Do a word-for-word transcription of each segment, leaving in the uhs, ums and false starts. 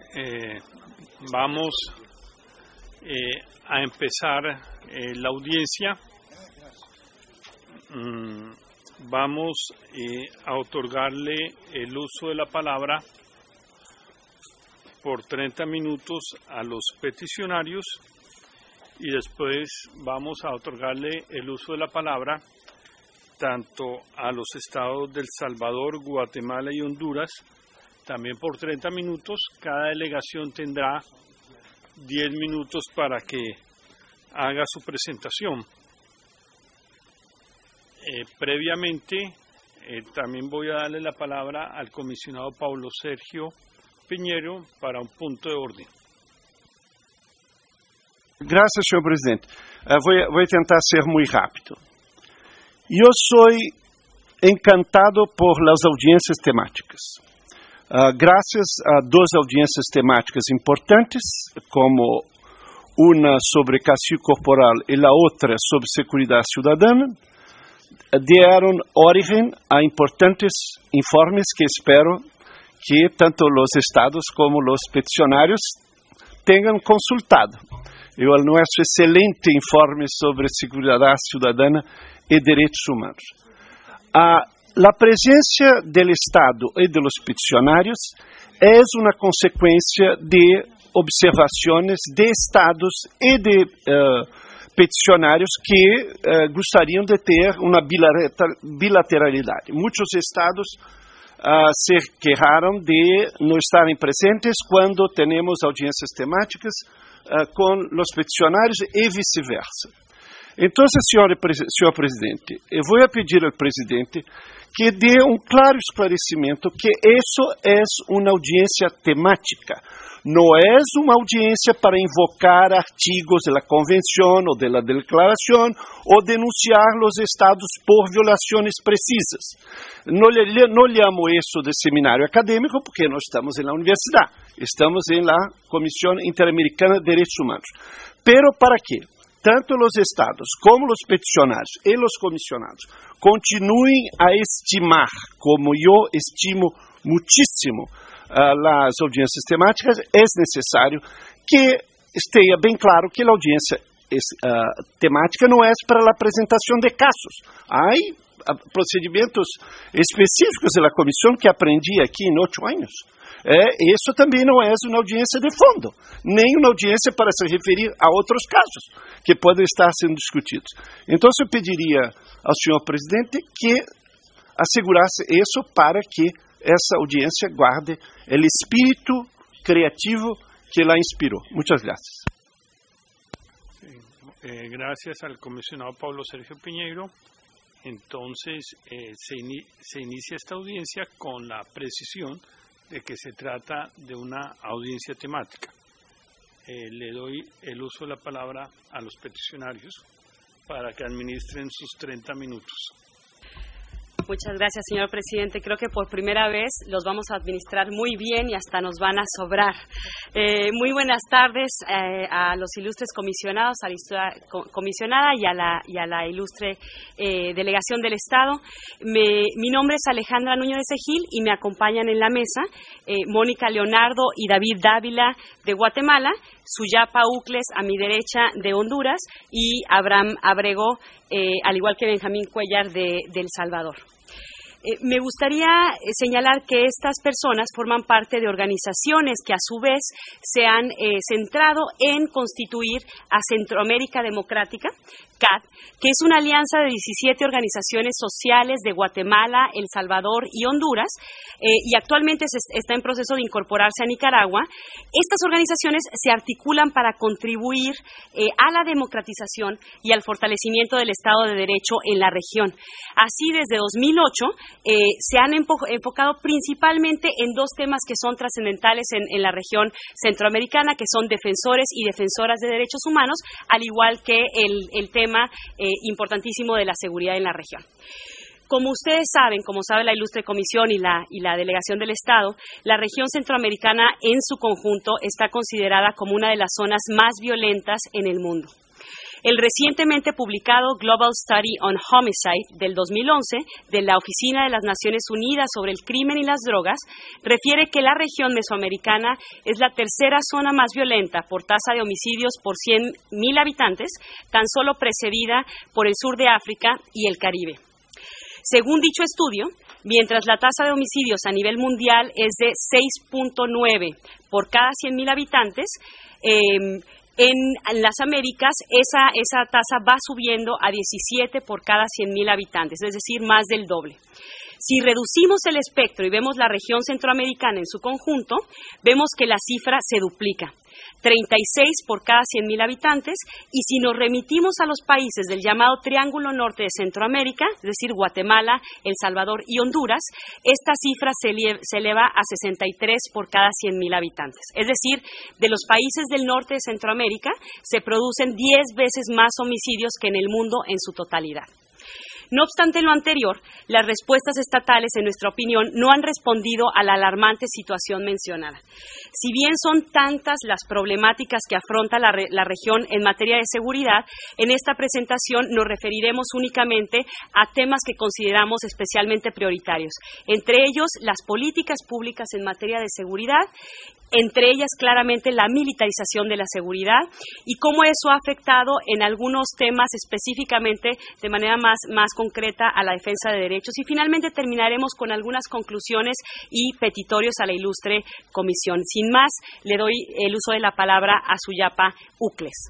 Eh, vamos eh, a empezar eh, la audiencia. Mm, vamos eh, a otorgarle el uso de la palabra por treinta minutos a los peticionarios y después vamos a otorgarle el uso de la palabra tanto a los estados de El Salvador, Guatemala y Honduras, también por treinta minutos. Cada delegación tendrá diez minutos para que haga su presentación. Eh, previamente, eh, también voy a darle la palabra al comisionado Pablo Sergio Piñeiro para un punto de orden. Gracias, senhor presidente. Uh, vou, vou tentar ser muito rápido. Eu sou encantado por las audiencias temáticas. Uh, graças a duas audiências temáticas importantes, como uma sobre castigo corporal e a outra sobre seguridade cidadana, deram origem a importantes informes que espero que tanto os estados como os peticionários tenham consultado. E o nosso excelente informe sobre seguridade cidadana e direitos humanos. A La presencia del Estado y de los peticionarios es una consecuencia de observaciones de Estados y de uh, peticionarios que uh, gostariam de ter uma bilateralidade. Muitos Estados uh, se quejaram de não estarem presentes quando temos audiências temáticas uh, com os peticionários e vice-versa. Então, senhor, senhor presidente, eu vou pedir ao presidente que dê um claro esclarecimento que isso é uma audiência temática, não é uma audiência para invocar artigos da convenção ou da declaração ou denunciar os estados por violações precisas. Não, não llamo isso de seminário acadêmico porque não estamos na universidade, estamos na Comissão Interamericana de Direitos Humanos. Pero para quê? Tanto os estados como os peticionários e os comissionados continuem a estimar, como eu estimo muitíssimo, uh, as audiências temáticas, é necessário que esteja bem claro que a audiência uh, temática não é para a apresentação de casos. Há uh, procedimentos específicos da comissão que aprendi aqui em oito anos. É, isso também não é uma audiência de fundo, nem uma audiência para se referir a outros casos que podem estar sendo discutidos. Então, eu pediria ao senhor presidente que assegurasse isso para que essa audiência guarde o espírito criativo que la inspirou. Muitas graças. Sí. Eh, gracias al comisionado Pablo Sergio Piñeiro. Entonces, eh, se, in se inicia esta audiencia con la precisión de que se trata de una audiencia temática. Eh, le doy el uso de la palabra a los peticionarios para que administren sus treinta minutos. Muchas gracias, señor presidente. Creo que por primera vez los vamos a administrar muy bien y hasta nos van a sobrar. Eh, muy buenas tardes eh, a los ilustres comisionados, a la comisionada y a la, y a la ilustre eh, delegación del Estado. Me, mi nombre es Alejandra Nuño de Segil y me acompañan en la mesa eh, Mónica Leonardo y David Dávila de Guatemala, Suyapa Ucles a mi derecha de Honduras y Abraham Abrego, eh, al igual que Benjamín Cuellar de, de El Salvador. Eh, me gustaría señalar que estas personas forman parte de organizaciones que a su vez se han eh, centrado en constituir a Centroamérica Democrática, C A D, que es una alianza de diecisiete organizaciones sociales de Guatemala, El Salvador y Honduras, eh, y actualmente se está en proceso de incorporarse a Nicaragua. Estas organizaciones se articulan para contribuir eh, a la democratización y al fortalecimiento del Estado de Derecho en la región. Así, desde dos mil ocho, eh, se han enfocado principalmente en dos temas que son trascendentales en, en la región centroamericana, que son defensores y defensoras de derechos humanos, al igual que el, el tema eh, importantísimo de la seguridad en la región. Como ustedes saben, como sabe la ilustre comisión y la, y la delegación del Estado, la región centroamericana en su conjunto está considerada como una de las zonas más violentas en el mundo. El recientemente publicado Global Study on Homicide del dos mil once de la Oficina de las Naciones Unidas sobre el Crimen y las Drogas refiere que la región mesoamericana es la tercera zona más violenta por tasa de homicidios por cien mil habitantes, tan solo precedida por el sur de África y el Caribe. Según dicho estudio, mientras la tasa de homicidios a nivel mundial es de seis punto nueve por cada cien mil habitantes, eh, en las Américas esa, esa tasa va subiendo a diecisiete por cada cien mil habitantes, es decir, más del doble. Si reducimos el espectro y vemos la región centroamericana en su conjunto, vemos que la cifra se duplica, treinta y seis por cada cien mil habitantes, y si nos remitimos a los países del llamado Triángulo Norte de Centroamérica, es decir, Guatemala, El Salvador y Honduras, esta cifra se, se eleva a sesenta y tres por cada cien mil habitantes. Es decir, de los países del norte de Centroamérica se producen diez veces más homicidios que en el mundo en su totalidad. No obstante lo anterior, las respuestas estatales, en nuestra opinión, no han respondido a la alarmante situación mencionada. Si bien son tantas las problemáticas que afronta la, re, la región en materia de seguridad, en esta presentación nos referiremos únicamente a temas que consideramos especialmente prioritarios, entre ellos las políticas públicas en materia de seguridad, entre ellas claramente la militarización de la seguridad y cómo eso ha afectado en algunos temas específicamente de manera más, más concreta a la defensa de derechos. Y finalmente terminaremos con algunas conclusiones y petitorios a la ilustre comisión. Sin más, le doy el uso de la palabra a Suyapa Ucles.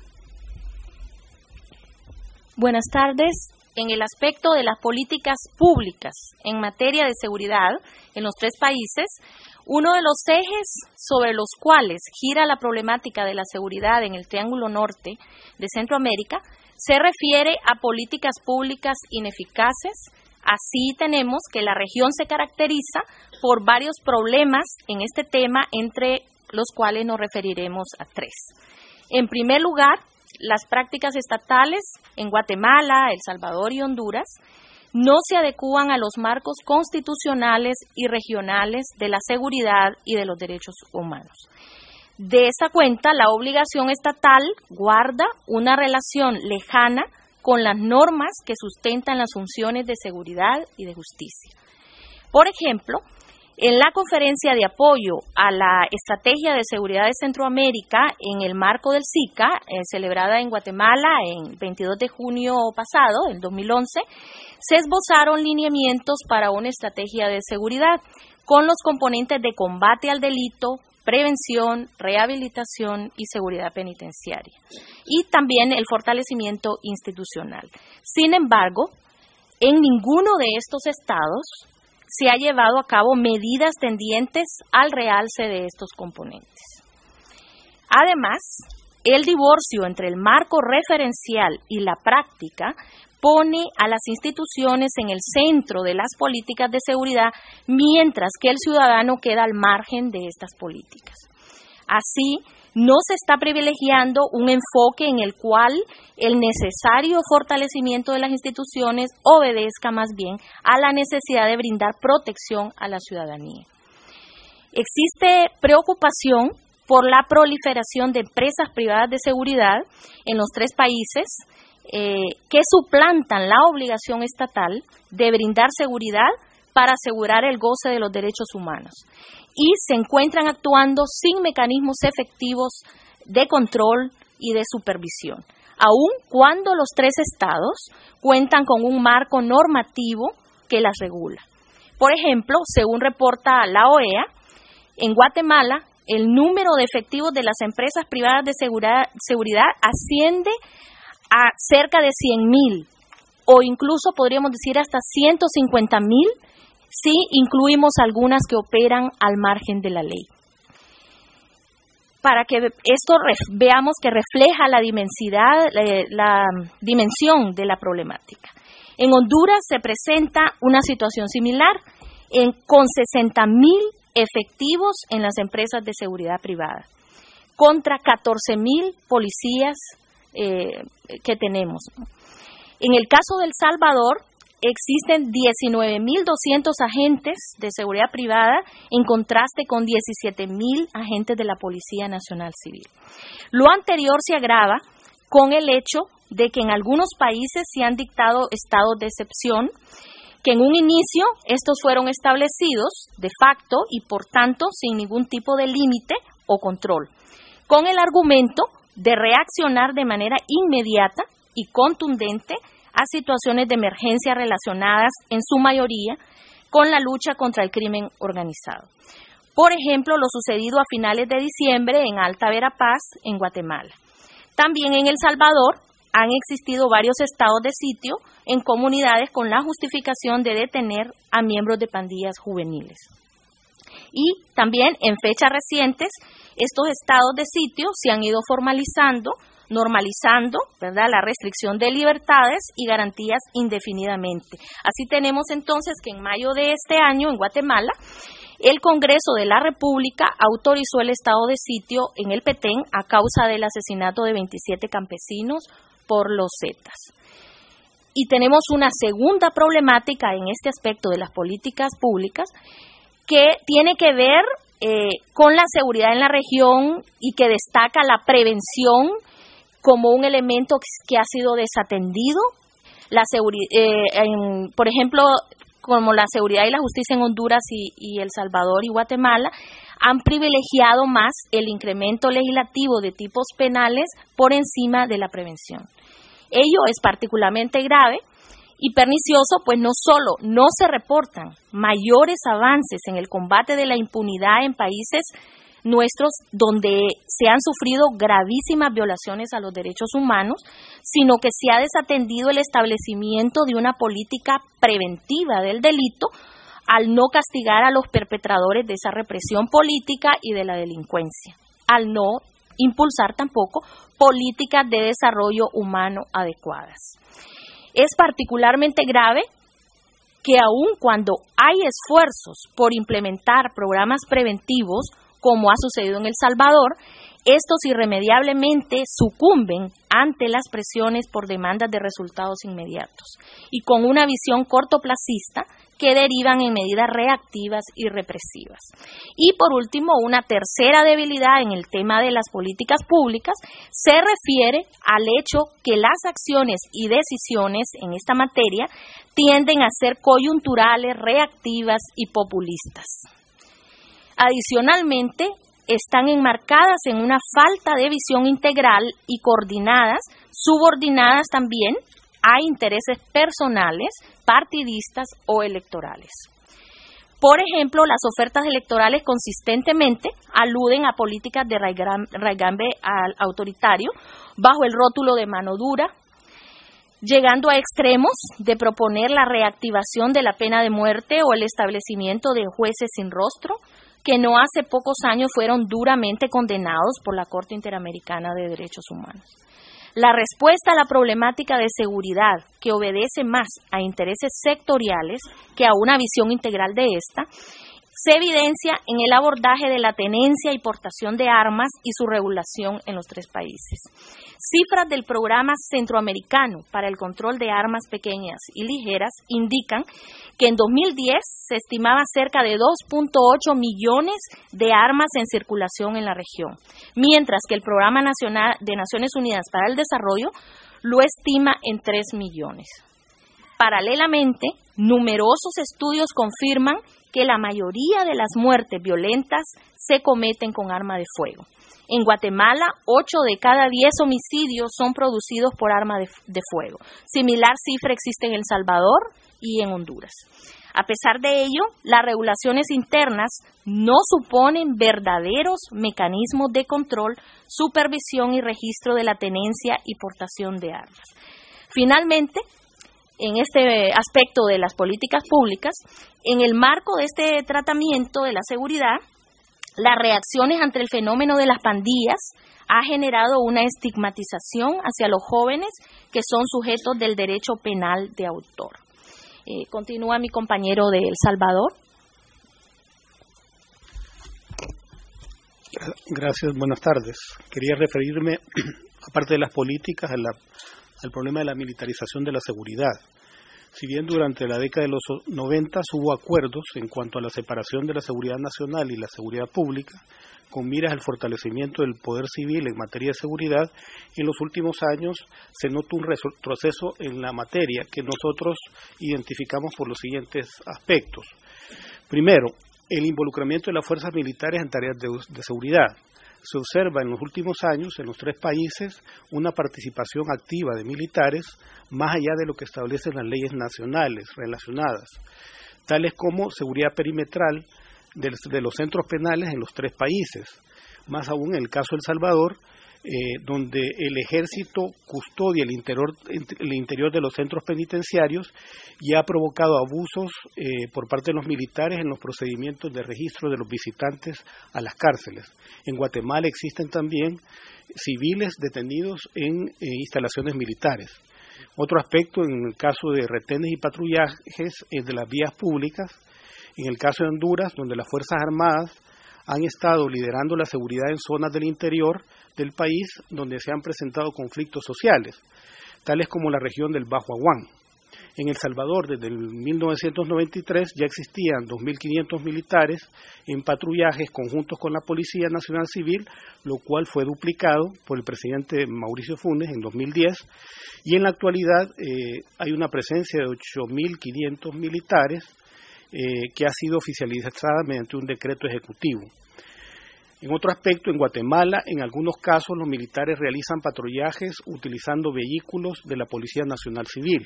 Buenas tardes. En el aspecto de las políticas públicas en materia de seguridad en los tres países, uno de los ejes sobre los cuales gira la problemática de la seguridad en el Triángulo Norte de Centroamérica se refiere a políticas públicas ineficaces. Así tenemos que la región se caracteriza por varios problemas en este tema, entre los cuales nos referiremos a tres. En primer lugar, las prácticas estatales en Guatemala, El Salvador y Honduras no se adecúan a los marcos constitucionales y regionales de la seguridad y de los derechos humanos. De esa cuenta, la obligación estatal guarda una relación lejana con las normas que sustentan las funciones de seguridad y de justicia. Por ejemplo, en la conferencia de apoyo a la Estrategia de Seguridad de Centroamérica en el marco del SICA, eh, celebrada en Guatemala el veintidós de junio pasado, el dos mil once, se esbozaron lineamientos para una estrategia de seguridad con los componentes de combate al delito, prevención, rehabilitación y seguridad penitenciaria, y también el fortalecimiento institucional. Sin embargo, en ninguno de estos estados se ha llevado a cabo medidas tendientes al realce de estos componentes. Además, el divorcio entre el marco referencial y la práctica pone a las instituciones en el centro de las políticas de seguridad, mientras que el ciudadano queda al margen de estas políticas. Así, no se está privilegiando un enfoque en el cual el necesario fortalecimiento de las instituciones obedezca más bien a la necesidad de brindar protección a la ciudadanía. Existe preocupación por la proliferación de empresas privadas de seguridad en los tres países eh, que suplantan la obligación estatal de brindar seguridad para asegurar el goce de los derechos humanos, y se encuentran actuando sin mecanismos efectivos de control y de supervisión, aun cuando los tres estados cuentan con un marco normativo que las regula. Por ejemplo, según reporta la O E A, en Guatemala el número de efectivos de las empresas privadas de seguridad, seguridad asciende a cerca de cien mil, o incluso podríamos decir hasta ciento cincuenta mil, si incluimos algunas que operan al margen de la ley. Para que esto veamos que refleja la dimensidad, la, la dimensión de la problemática. En Honduras se presenta una situación similar, en, con sesenta mil efectivos en las empresas de seguridad privada, contra catorce mil policías eh, que tenemos. En el caso de El Salvador, existen diecinueve mil doscientos agentes de seguridad privada en contraste con diecisiete mil agentes de la Policía Nacional Civil. Lo anterior se agrava con el hecho de que en algunos países se han dictado estados de excepción, que en un inicio estos fueron establecidos de facto y por tanto sin ningún tipo de límite o control, con el argumento de reaccionar de manera inmediata y contundente a situaciones de emergencia relacionadas en su mayoría con la lucha contra el crimen organizado. Por ejemplo, lo sucedido a finales de diciembre en Alta Verapaz, en Guatemala. También en El Salvador han existido varios estados de sitio en comunidades con la justificación de detener a miembros de pandillas juveniles. Y también en fechas recientes, estos estados de sitio se han ido formalizando, normalizando, ¿verdad?, la restricción de libertades y garantías indefinidamente. Así tenemos entonces que en mayo de este año, en Guatemala, el Congreso de la República autorizó el estado de sitio en el Petén a causa del asesinato de veintisiete campesinos por los Zetas. Y tenemos una segunda problemática en este aspecto de las políticas públicas que tiene que ver eh, con la seguridad en la región y que destaca la prevención como un elemento que ha sido desatendido. La seguri- eh, en, por ejemplo, como la seguridad y la justicia en Honduras y, y El Salvador y Guatemala, han privilegiado más el incremento legislativo de tipos penales por encima de la prevención. Ello es particularmente grave y pernicioso, pues no solo no se reportan mayores avances en el combate de la impunidad en países nuestros donde se han sufrido gravísimas violaciones a los derechos humanos, sino que se ha desatendido el establecimiento de una política preventiva del delito al no castigar a los perpetradores de esa represión política y de la delincuencia, al no impulsar tampoco políticas de desarrollo humano adecuadas. Es particularmente grave que aun cuando hay esfuerzos por implementar programas preventivos, como ha sucedido en El Salvador, estos irremediablemente sucumben ante las presiones por demandas de resultados inmediatos y con una visión cortoplacista que derivan en medidas reactivas y represivas. Y por último, una tercera debilidad en el tema de las políticas públicas se refiere al hecho que las acciones y decisiones en esta materia tienden a ser coyunturales, reactivas y populistas. Adicionalmente, están enmarcadas en una falta de visión integral y coordinadas, subordinadas también a intereses personales, partidistas o electorales. Por ejemplo, las ofertas electorales consistentemente aluden a políticas de raigambre autoritario bajo el rótulo de mano dura, llegando a extremos de proponer la reactivación de la pena de muerte o el establecimiento de jueces sin rostro, que no hace pocos años fueron duramente condenados por la Corte Interamericana de Derechos Humanos. La respuesta a la problemática de seguridad, que obedece más a intereses sectoriales que a una visión integral de esta, se evidencia en el abordaje de la tenencia y portación de armas y su regulación en los tres países. Cifras del Programa Centroamericano para el Control de Armas Pequeñas y Ligeras indican que en dos mil diez se estimaba cerca de dos punto ocho millones de armas en circulación en la región, mientras que el Programa Nacional de Naciones Unidas para el Desarrollo lo estima en tres millones. Paralelamente, numerosos estudios confirman que la mayoría de las muertes violentas se cometen con arma de fuego. En Guatemala, ocho de cada diez homicidios son producidos por arma de, de fuego. Similar cifra existe en El Salvador y en Honduras. A pesar de ello, las regulaciones internas no suponen verdaderos mecanismos de control, supervisión y registro de la tenencia y portación de armas. Finalmente, en este aspecto de las políticas públicas, en el marco de este tratamiento de la seguridad, las reacciones ante el fenómeno de las pandillas ha generado una estigmatización hacia los jóvenes que son sujetos del derecho penal de autor. Eh, continúa mi compañero de El Salvador. Gracias, buenas tardes. Quería referirme, aparte de las políticas, a la, al problema de la militarización de la seguridad. Si bien durante la década de los noventa hubo acuerdos en cuanto a la separación de la seguridad nacional y la seguridad pública, con miras al fortalecimiento del poder civil en materia de seguridad, en los últimos años se nota un retroceso en la materia que nosotros identificamos por los siguientes aspectos. Primero, el involucramiento de las fuerzas militares en tareas de, de seguridad. Se observa en los últimos años, en los tres países, una participación activa de militares más allá de lo que establecen las leyes nacionales relacionadas, tales como seguridad perimetral de, de los centros penales en los tres países, más aún en el caso de El Salvador, eh, donde el ejército custodia el interior, el interior de los centros penitenciarios y ha provocado abusos eh, por parte de los militares en los procedimientos de registro de los visitantes a las cárceles. En Guatemala existen también civiles detenidos en eh, instalaciones militares. Otro aspecto en el caso de retenes y patrullajes es de las vías públicas. En el caso de Honduras, donde las Fuerzas Armadas han estado liderando la seguridad en zonas del interior del país donde se han presentado conflictos sociales, tales como la región del Bajo Aguán. En El Salvador, desde el mil novecientos noventa y tres, ya existían dos mil quinientos militares en patrullajes conjuntos con la Policía Nacional Civil, lo cual fue duplicado por el presidente Mauricio Funes en dos mil diez, y en la actualidad eh, hay una presencia de ocho mil quinientos militares eh, que ha sido oficializada mediante un decreto ejecutivo. En otro aspecto, en Guatemala, en algunos casos los militares realizan patrullajes utilizando vehículos de la Policía Nacional Civil.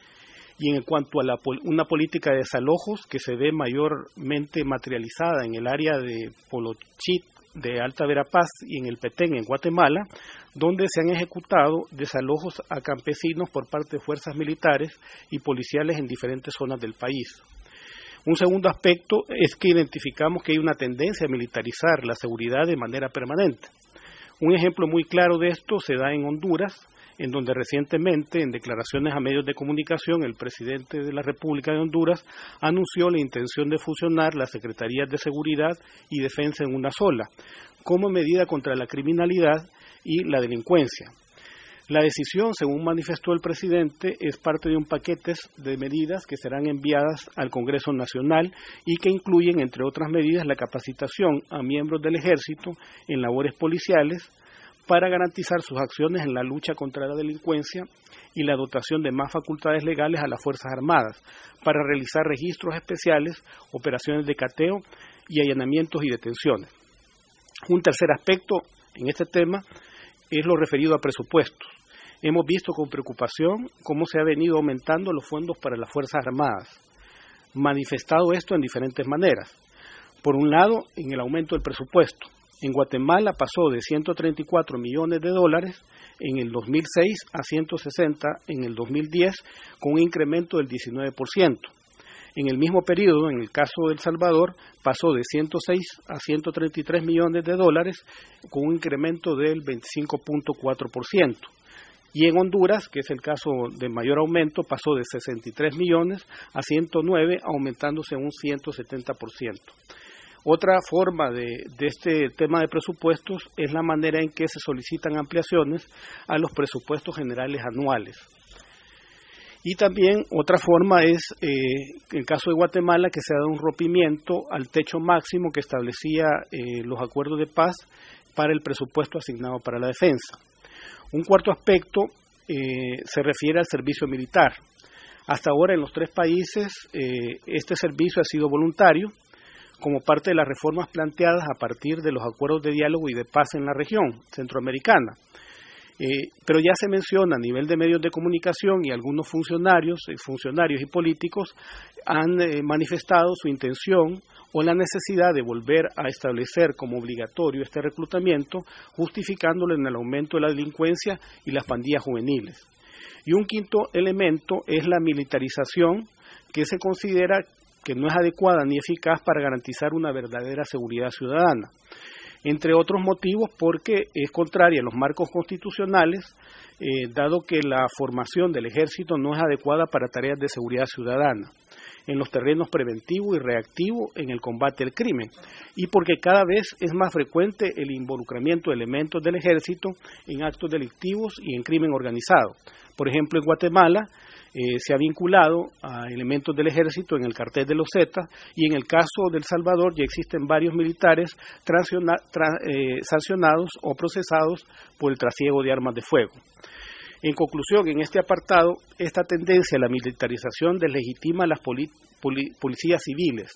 Y en cuanto a la, una política de desalojos que se ve mayormente materializada en el área de Polochit, de Alta Verapaz y en el Petén, en Guatemala, donde se han ejecutado desalojos a campesinos por parte de fuerzas militares y policiales en diferentes zonas del país. Un segundo aspecto es que identificamos que hay una tendencia a militarizar la seguridad de manera permanente. Un ejemplo muy claro de esto se da en Honduras, en donde recientemente, en declaraciones a medios de comunicación, el presidente de la República de Honduras anunció la intención de fusionar las Secretarías de Seguridad y Defensa en una sola, como medida contra la criminalidad y la delincuencia. La decisión, según manifestó el presidente, es parte de un paquete de medidas que serán enviadas al Congreso Nacional y que incluyen, entre otras medidas, la capacitación a miembros del Ejército en labores policiales para garantizar sus acciones en la lucha contra la delincuencia y la dotación de más facultades legales a las Fuerzas Armadas para realizar registros especiales, operaciones de cateo y allanamientos y detenciones. Un tercer aspecto en este tema es lo referido a presupuestos. Hemos visto con preocupación cómo se ha venido aumentando los fondos para las Fuerzas Armadas, manifestado esto en diferentes maneras. Por un lado, en el aumento del presupuesto. En Guatemala pasó de ciento treinta y cuatro millones de dólares en el dos mil seis a ciento sesenta en el dos mil diez, con un incremento del diecinueve por ciento. En el mismo periodo, en el caso de El Salvador, pasó de ciento seis a ciento treinta y tres millones de dólares, con un incremento del veinticinco punto cuatro por ciento. Y en Honduras, que es el caso de mayor aumento, pasó de sesenta y tres millones a ciento nueve, aumentándose un ciento setenta por ciento. Otra forma de, de este tema de presupuestos es la manera en que se solicitan ampliaciones a los presupuestos generales anuales. Y también otra forma es, eh, en el caso de Guatemala, que se ha dado un rompimiento al techo máximo que establecía eh, los acuerdos de paz para el presupuesto asignado para la defensa. Un cuarto aspecto eh, se refiere al servicio militar. Hasta ahora en los tres países eh, este servicio ha sido voluntario, como parte de las reformas planteadas a partir de los acuerdos de diálogo y de paz en la región centroamericana. Eh, pero ya se menciona a nivel de medios de comunicación y algunos funcionarios, funcionarios y políticos han eh, manifestado su intención o la necesidad de volver a establecer como obligatorio este reclutamiento, justificándolo en el aumento de la delincuencia y las pandillas juveniles. Y un quinto elemento es la militarización, que se considera que no es adecuada ni eficaz para garantizar una verdadera seguridad ciudadana, entre otros motivos porque es contraria a los marcos constitucionales, eh, dado que la formación del ejército no es adecuada para tareas de seguridad ciudadana, en los terrenos preventivo y reactivo en el combate al crimen, y porque cada vez es más frecuente el involucramiento de elementos del ejército en actos delictivos y en crimen organizado. Por ejemplo, en Guatemala, eh, se ha vinculado a elementos del ejército en el cartel de los Zetas, y en el caso de El Salvador ya existen varios militares transciona, tra, eh, sancionados o procesados por el trasiego de armas de fuego. En conclusión, en este apartado, esta tendencia a la militarización deslegitima a las poli, poli, policías civiles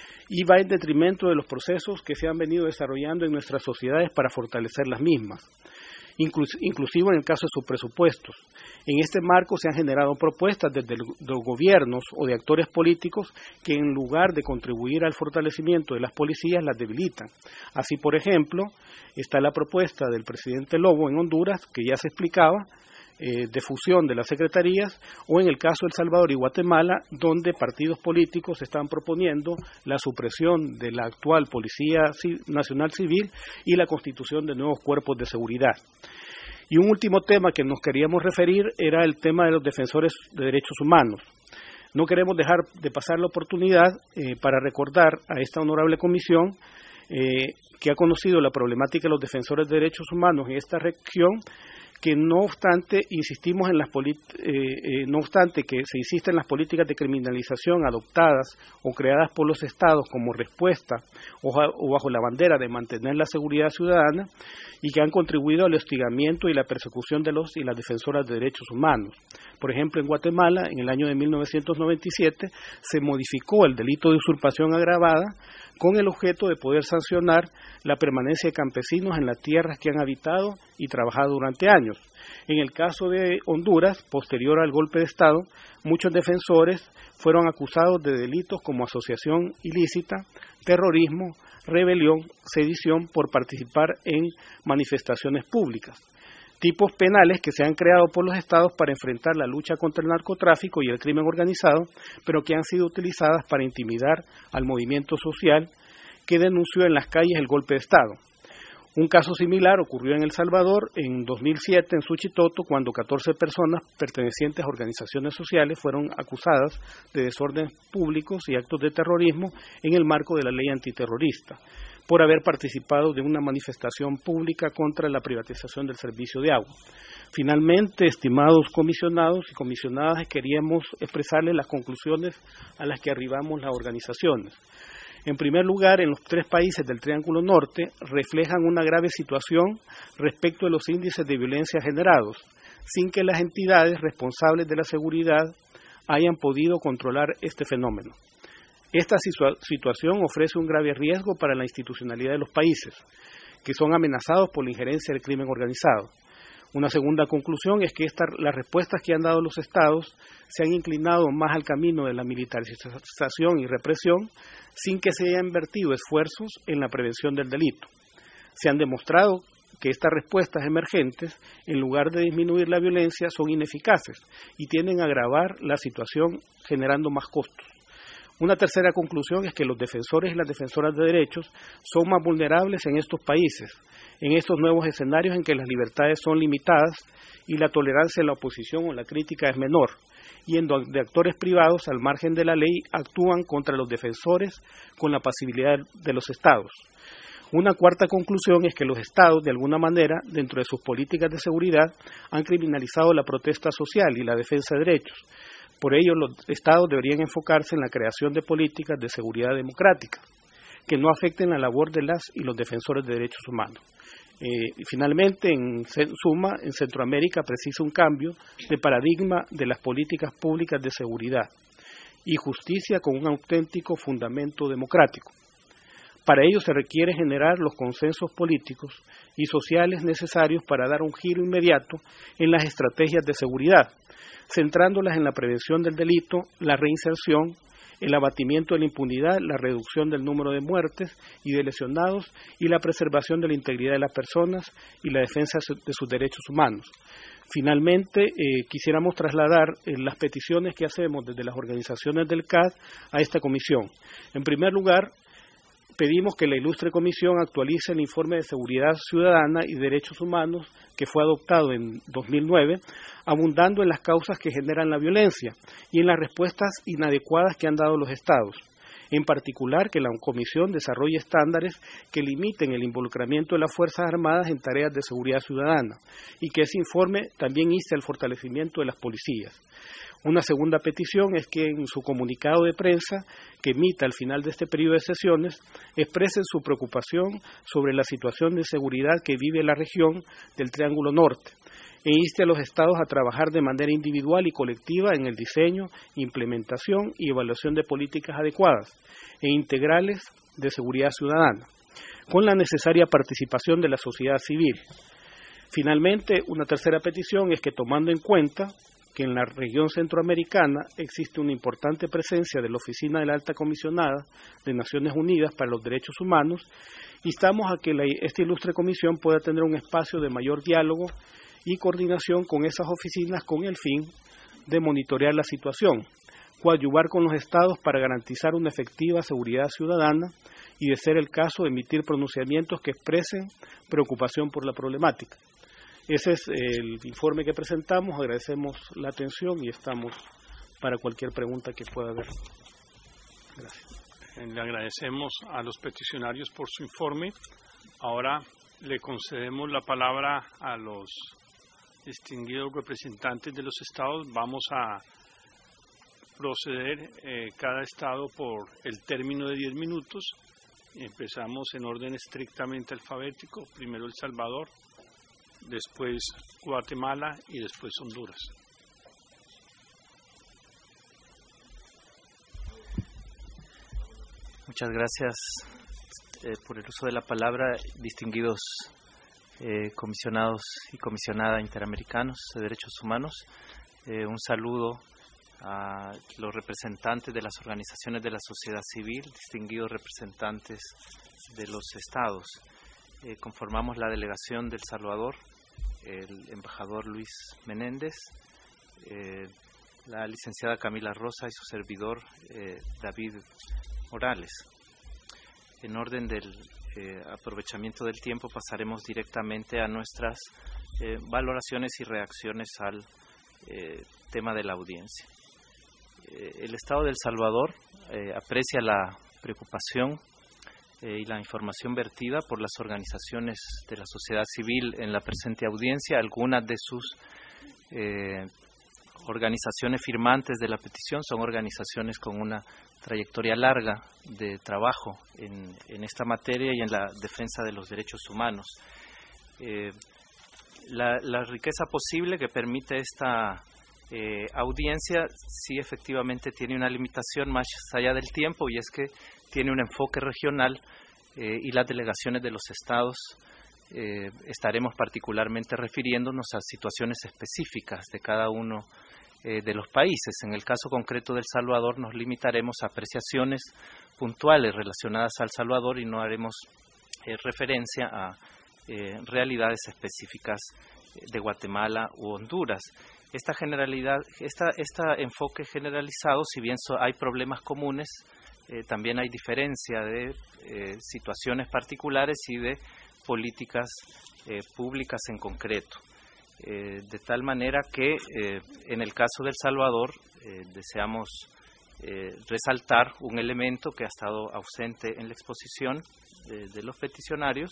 y va en detrimento de los procesos que se han venido desarrollando en nuestras sociedades para fortalecer las mismas, inclus, inclusive en el caso de sus presupuestos. En este marco se han generado propuestas desde los gobiernos o de actores políticos que, en lugar de contribuir al fortalecimiento de las policías, las debilitan. Así, por ejemplo, está la propuesta del presidente Lobo en Honduras, que ya se explicaba, eh, de fusión de las secretarías, o en el caso de El Salvador y Guatemala, donde partidos políticos están proponiendo la supresión de la actual Policía Nacional Civil y la constitución de nuevos cuerpos de seguridad. Y un último tema que nos queríamos referir era el tema de los defensores de derechos humanos. No queremos dejar de pasar la oportunidad eh, para recordar a esta honorable comisión eh, que ha conocido la problemática de los defensores de derechos humanos en esta región, que no obstante insistimos en las eh, eh, no obstante que se insiste en las políticas de criminalización adoptadas o creadas por los estados como respuesta o, o bajo la bandera de mantener la seguridad ciudadana, y que han contribuido al hostigamiento y la persecución de los y las defensoras de derechos humanos. Por ejemplo, en Guatemala, en el año de mil novecientos noventa y siete, se modificó el delito de usurpación agravada con el objeto de poder sancionar la permanencia de campesinos en las tierras que han habitado y trabajado durante años. En el caso de Honduras, posterior al golpe de Estado, muchos defensores fueron acusados de delitos como asociación ilícita, terrorismo, rebelión, sedición por participar en manifestaciones públicas. Tipos penales que se han creado por los estados para enfrentar la lucha contra el narcotráfico y el crimen organizado, pero que han sido utilizadas para intimidar al movimiento social que denunció en las calles el golpe de Estado. Un caso similar ocurrió en El Salvador en dos mil siete, en Suchitoto, cuando catorce personas pertenecientes a organizaciones sociales fueron acusadas de desórdenes públicos y actos de terrorismo en el marco de la ley antiterrorista, por haber participado de una manifestación pública contra la privatización del servicio de agua. Finalmente, estimados comisionados y comisionadas, queríamos expresarles las conclusiones a las que arribamos las organizaciones. En primer lugar, en los tres países del Triángulo Norte reflejan una grave situación respecto de los índices de violencia generados, sin que las entidades responsables de la seguridad hayan podido controlar este fenómeno. Esta situa- situación ofrece un grave riesgo para la institucionalidad de los países, que son amenazados por la injerencia del crimen organizado. Una segunda conclusión es que esta, las respuestas que han dado los estados se han inclinado más al camino de la militarización y represión, sin que se hayan invertido esfuerzos en la prevención del delito. Se han demostrado que estas respuestas emergentes, en lugar de disminuir la violencia, son ineficaces y tienden a agravar la situación, generando más costos. Una tercera conclusión es que los defensores y las defensoras de derechos son más vulnerables en estos países, en estos nuevos escenarios en que las libertades son limitadas y la tolerancia a la oposición o la crítica es menor, y en donde actores privados, al margen de la ley, actúan contra los defensores con la pasividad de los estados. Una cuarta conclusión es que los estados, de alguna manera, dentro de sus políticas de seguridad, han criminalizado la protesta social y la defensa de derechos. Por ello, los estados deberían enfocarse en la creación de políticas de seguridad democrática que no afecten la labor de las y los defensores de derechos humanos. Eh, y finalmente, en suma, en Centroamérica precisa un cambio de paradigma de las políticas públicas de seguridad y justicia con un auténtico fundamento democrático. Para ello se requiere generar los consensos políticos y sociales necesarios para dar un giro inmediato en las estrategias de seguridad, centrándolas en la prevención del delito, la reinserción, el abatimiento de la impunidad, la reducción del número de muertes y de lesionados y la preservación de la integridad de las personas y la defensa de sus derechos humanos. Finalmente, eh, quisiéramos trasladar eh, las peticiones que hacemos desde las organizaciones del C A D a esta comisión. En primer lugar, pedimos que la ilustre comisión actualice el informe de seguridad ciudadana y derechos humanos que fue adoptado en dos mil nueve, abundando en las causas que generan la violencia y en las respuestas inadecuadas que han dado los estados. En particular, que la Comisión desarrolle estándares que limiten el involucramiento de las Fuerzas Armadas en tareas de seguridad ciudadana y que ese informe también inste al fortalecimiento de las policías. Una segunda petición es que en su comunicado de prensa que emita al final de este periodo de sesiones expresen su preocupación sobre la situación de seguridad que vive la región del Triángulo Norte e inste a los estados a trabajar de manera individual y colectiva en el diseño, implementación y evaluación de políticas adecuadas e integrales de seguridad ciudadana, con la necesaria participación de la sociedad civil. Finalmente, una tercera petición es que, tomando en cuenta que en la región centroamericana existe una importante presencia de la Oficina de la Alta Comisionada de Naciones Unidas para los Derechos Humanos, instamos a que la, esta ilustre comisión pueda tener un espacio de mayor diálogo y coordinación con esas oficinas con el fin de monitorear la situación, coadyuvar con los estados para garantizar una efectiva seguridad ciudadana y, de ser el caso, emitir pronunciamientos que expresen preocupación por la problemática. Ese es el informe que presentamos. Agradecemos la atención y estamos para cualquier pregunta que pueda haber. Gracias. Le agradecemos a los peticionarios por su informe. Ahora le concedemos la palabra a los distinguidos representantes de los estados. Vamos a proceder eh, cada estado por el término de diez minutos. Empezamos en orden estrictamente alfabético. Primero El Salvador, después Guatemala y después Honduras. Muchas gracias eh, por el uso de la palabra, distinguidos eh, comisionados y comisionada interamericanos de derechos humanos. Eh, un saludo a los representantes de las organizaciones de la sociedad civil, distinguidos representantes de los estados. Eh, conformamos la delegación de El Salvador, el embajador Luis Menéndez, eh, la licenciada Camila Rosa y su servidor eh, David Morales. En orden del eh, aprovechamiento del tiempo, pasaremos directamente a nuestras eh, valoraciones y reacciones al eh, tema de la audiencia. Eh, el Estado de El Salvador eh, aprecia la preocupación eh, y la información vertida por las organizaciones de la sociedad civil en la presente audiencia. Algunas de sus eh, organizaciones firmantes de la petición son organizaciones con una trayectoria larga de trabajo en, en esta materia y en la defensa de los derechos humanos. Eh, la, la riqueza posible que permite esta eh, audiencia sí efectivamente tiene una limitación más allá del tiempo, y es que tiene un enfoque regional eh, y las delegaciones de los estados eh, estaremos particularmente refiriéndonos a situaciones específicas de cada uno Eh, de los países. En el caso concreto de El Salvador nos limitaremos a apreciaciones puntuales relacionadas a El Salvador y no haremos eh, referencia a eh, realidades específicas de Guatemala u Honduras. Esta generalidad, esta, este enfoque generalizado, si bien so, hay problemas comunes, eh, también hay diferencia de eh, situaciones particulares y de políticas eh, públicas en concreto. Eh, de tal manera que eh, en el caso de El Salvador eh, deseamos eh, resaltar un elemento que ha estado ausente en la exposición de, de los peticionarios,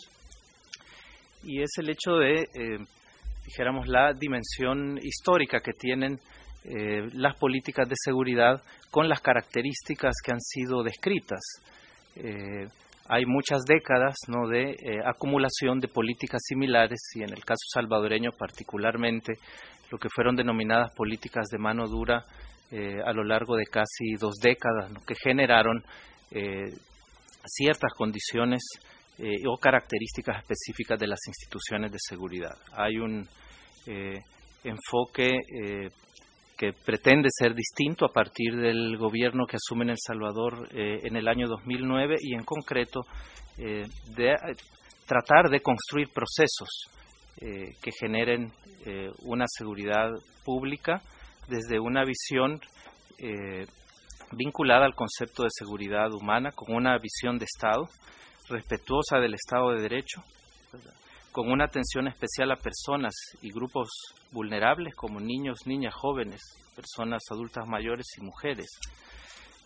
y es el hecho de, eh, dijéramos, la dimensión histórica que tienen eh, las políticas de seguridad con las características que han sido descritas. Eh, Hay muchas décadas, ¿no?, de eh, acumulación de políticas similares, y en el caso salvadoreño particularmente lo que fueron denominadas políticas de mano dura eh, a lo largo de casi dos décadas, ¿no?, que generaron eh, ciertas condiciones eh, o características específicas de las instituciones de seguridad. Hay un eh, enfoque eh, que pretende ser distinto a partir del gobierno que asume en El Salvador eh, en el año dos mil nueve, y en concreto eh, de tratar de construir procesos eh, que generen eh, una seguridad pública desde una visión eh, vinculada al concepto de seguridad humana, con una visión de Estado, respetuosa del Estado de Derecho, ¿verdad?, con una atención especial a personas y grupos vulnerables como niños, niñas, jóvenes, personas adultas mayores y mujeres,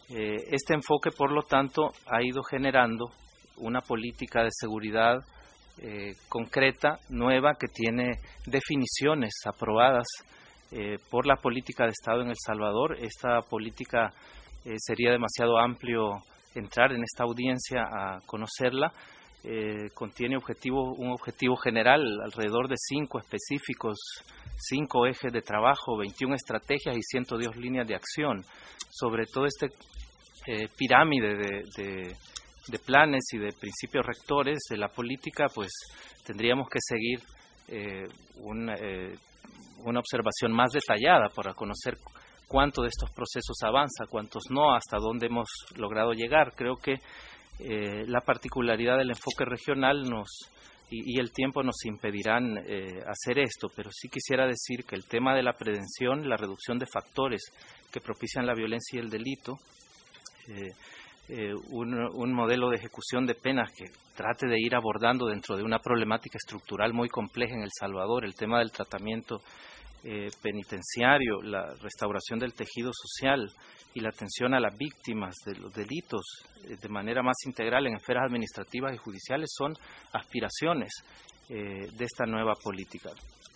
Eh, este enfoque, por lo tanto, ha ido generando una política de seguridad eh, concreta, nueva, que tiene definiciones aprobadas eh, por la política de Estado en El Salvador. Esta política eh, sería demasiado amplio entrar en esta audiencia a conocerla. Eh, contiene objetivo, un objetivo general, alrededor de cinco específicos, cinco ejes de trabajo, veintiuna estrategias y ciento diez líneas de acción. Sobre todo este eh, pirámide de, de, de planes y de principios rectores de la política, pues tendríamos que seguir eh, una, eh, una observación más detallada para conocer cuánto de estos procesos avanza, cuántos no, hasta dónde hemos logrado llegar. Creo que eh, la particularidad del enfoque regional nos y, y el tiempo nos impedirán eh, hacer esto, pero sí quisiera decir que el tema de la prevención, la reducción de factores que propician la violencia y el delito, eh, eh, un, un modelo de ejecución de penas que trate de ir abordando dentro de una problemática estructural muy compleja en El Salvador, el tema del tratamiento eh, penitenciario, la restauración del tejido social y la atención a las víctimas de los delitos eh, de manera más integral en esferas administrativas y judiciales son aspiraciones eh, de esta nueva política.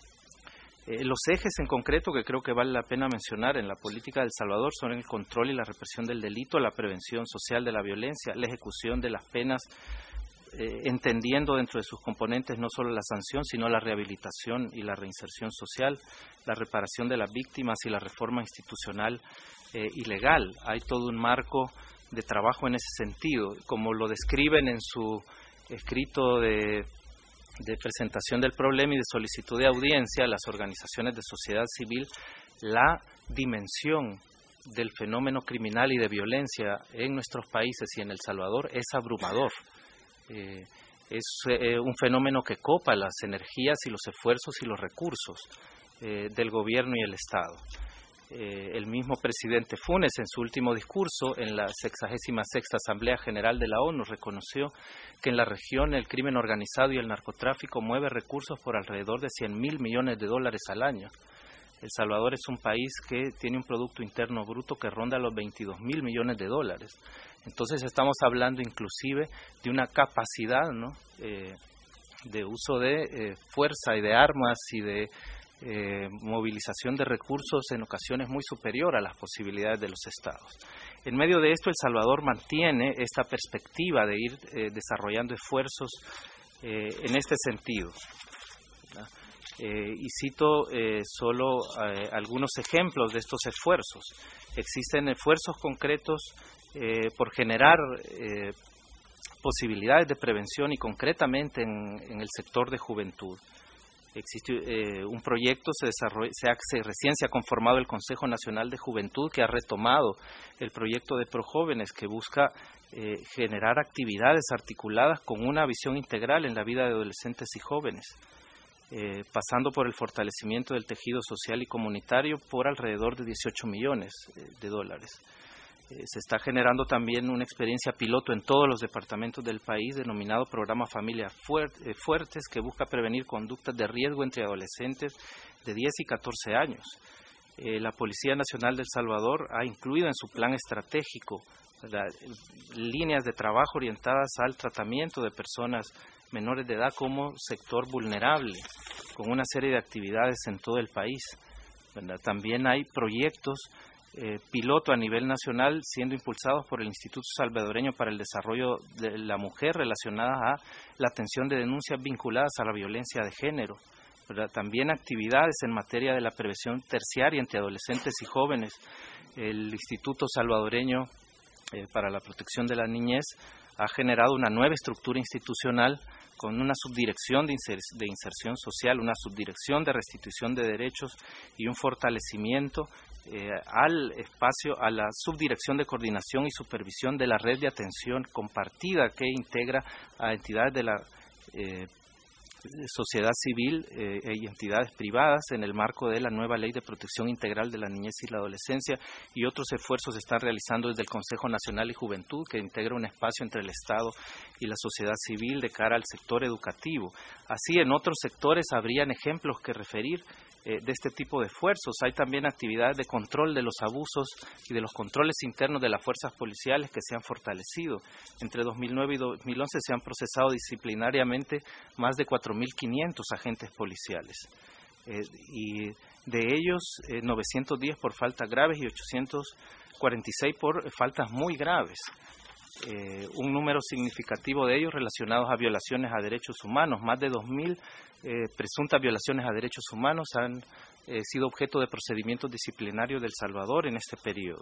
Eh, los ejes en concreto que creo que vale la pena mencionar en la política de El Salvador son el control y la represión del delito, la prevención social de la violencia, la ejecución de las penas, eh, entendiendo dentro de sus componentes no solo la sanción, sino la rehabilitación y la reinserción social, la reparación de las víctimas y la reforma institucional eh, y legal. Hay todo un marco de trabajo en ese sentido, como lo describen en su escrito de de presentación del problema y de solicitud de audiencia a las organizaciones de sociedad civil. La dimensión del fenómeno criminal y de violencia en nuestros países y en El Salvador es abrumador. Eh, es eh, un fenómeno que copa las energías y los esfuerzos y los recursos eh, del gobierno y el Estado. Eh, el mismo presidente Funes, en su último discurso en la sexagésima sexta Asamblea General de la ONU, reconoció que en la región el crimen organizado y el narcotráfico mueve recursos por alrededor de cien mil millones de dólares al año. El Salvador es un país que tiene un Producto Interno Bruto que ronda los veintidós mil millones de dólares. Entonces estamos hablando inclusive de una capacidad, ¿no? eh, de uso de eh, fuerza y de armas y de Eh, movilización de recursos en ocasiones muy superior a las posibilidades de los estados. En medio de esto, El Salvador mantiene esta perspectiva de ir eh, desarrollando esfuerzos eh, en este sentido. Eh, y cito eh, solo eh, algunos ejemplos de estos esfuerzos. Existen esfuerzos concretos eh, por generar eh, posibilidades de prevención y concretamente en, en el sector de juventud. Existe eh, un proyecto, se, se, ha, se recién se ha conformado el Consejo Nacional de Juventud, que ha retomado el proyecto de ProJóvenes, que busca eh, generar actividades articuladas con una visión integral en la vida de adolescentes y jóvenes, eh, pasando por el fortalecimiento del tejido social y comunitario por alrededor de dieciocho millones de dólares. Eh, se está generando también una experiencia piloto en todos los departamentos del país denominado Programa Familia Fuertes, que busca prevenir conductas de riesgo entre adolescentes de diez y catorce años. Eh, la Policía Nacional de El Salvador ha incluido en su plan estratégico la, líneas de trabajo orientadas al tratamiento de personas menores de edad como sector vulnerable, con una serie de actividades en todo el país, ¿verdad? También hay proyectos Eh, piloto a nivel nacional siendo impulsados por el Instituto Salvadoreño para el Desarrollo de la Mujer relacionadas a la atención de denuncias vinculadas a la violencia de género, ¿verdad? También actividades en materia de la prevención terciaria entre adolescentes y jóvenes. El Instituto Salvadoreño eh, para la Protección de la Niñez ha generado una nueva estructura institucional con una subdirección de, inser de inserción social, una subdirección de restitución de derechos y un fortalecimiento eh, al espacio, a la subdirección de coordinación y supervisión de la red de atención compartida que integra a entidades de la eh, sociedad civil eh, y entidades privadas en el marco de la nueva Ley de Protección Integral de la Niñez y la Adolescencia, y otros esfuerzos se están realizando desde el Consejo Nacional y Juventud, que integra un espacio entre el Estado y la sociedad civil de cara al sector educativo. Así, en otros sectores habrían ejemplos que referir eh, de este tipo de esfuerzos. Hay también actividades de control de los abusos y de los controles internos de las fuerzas policiales que se han fortalecido. Entre dos mil nueve y dos mil once se han procesado disciplinariamente más de cuatro mil quinientos agentes policiales. Eh, y de ellos, eh, novecientos diez por faltas graves y ochocientos cuarenta y seis por faltas muy graves. Eh, un número significativo de ellos relacionados a violaciones a derechos humanos. Más de dos mil eh, presuntas violaciones a derechos humanos han eh, sido objeto de procedimientos disciplinarios de El Salvador en este periodo.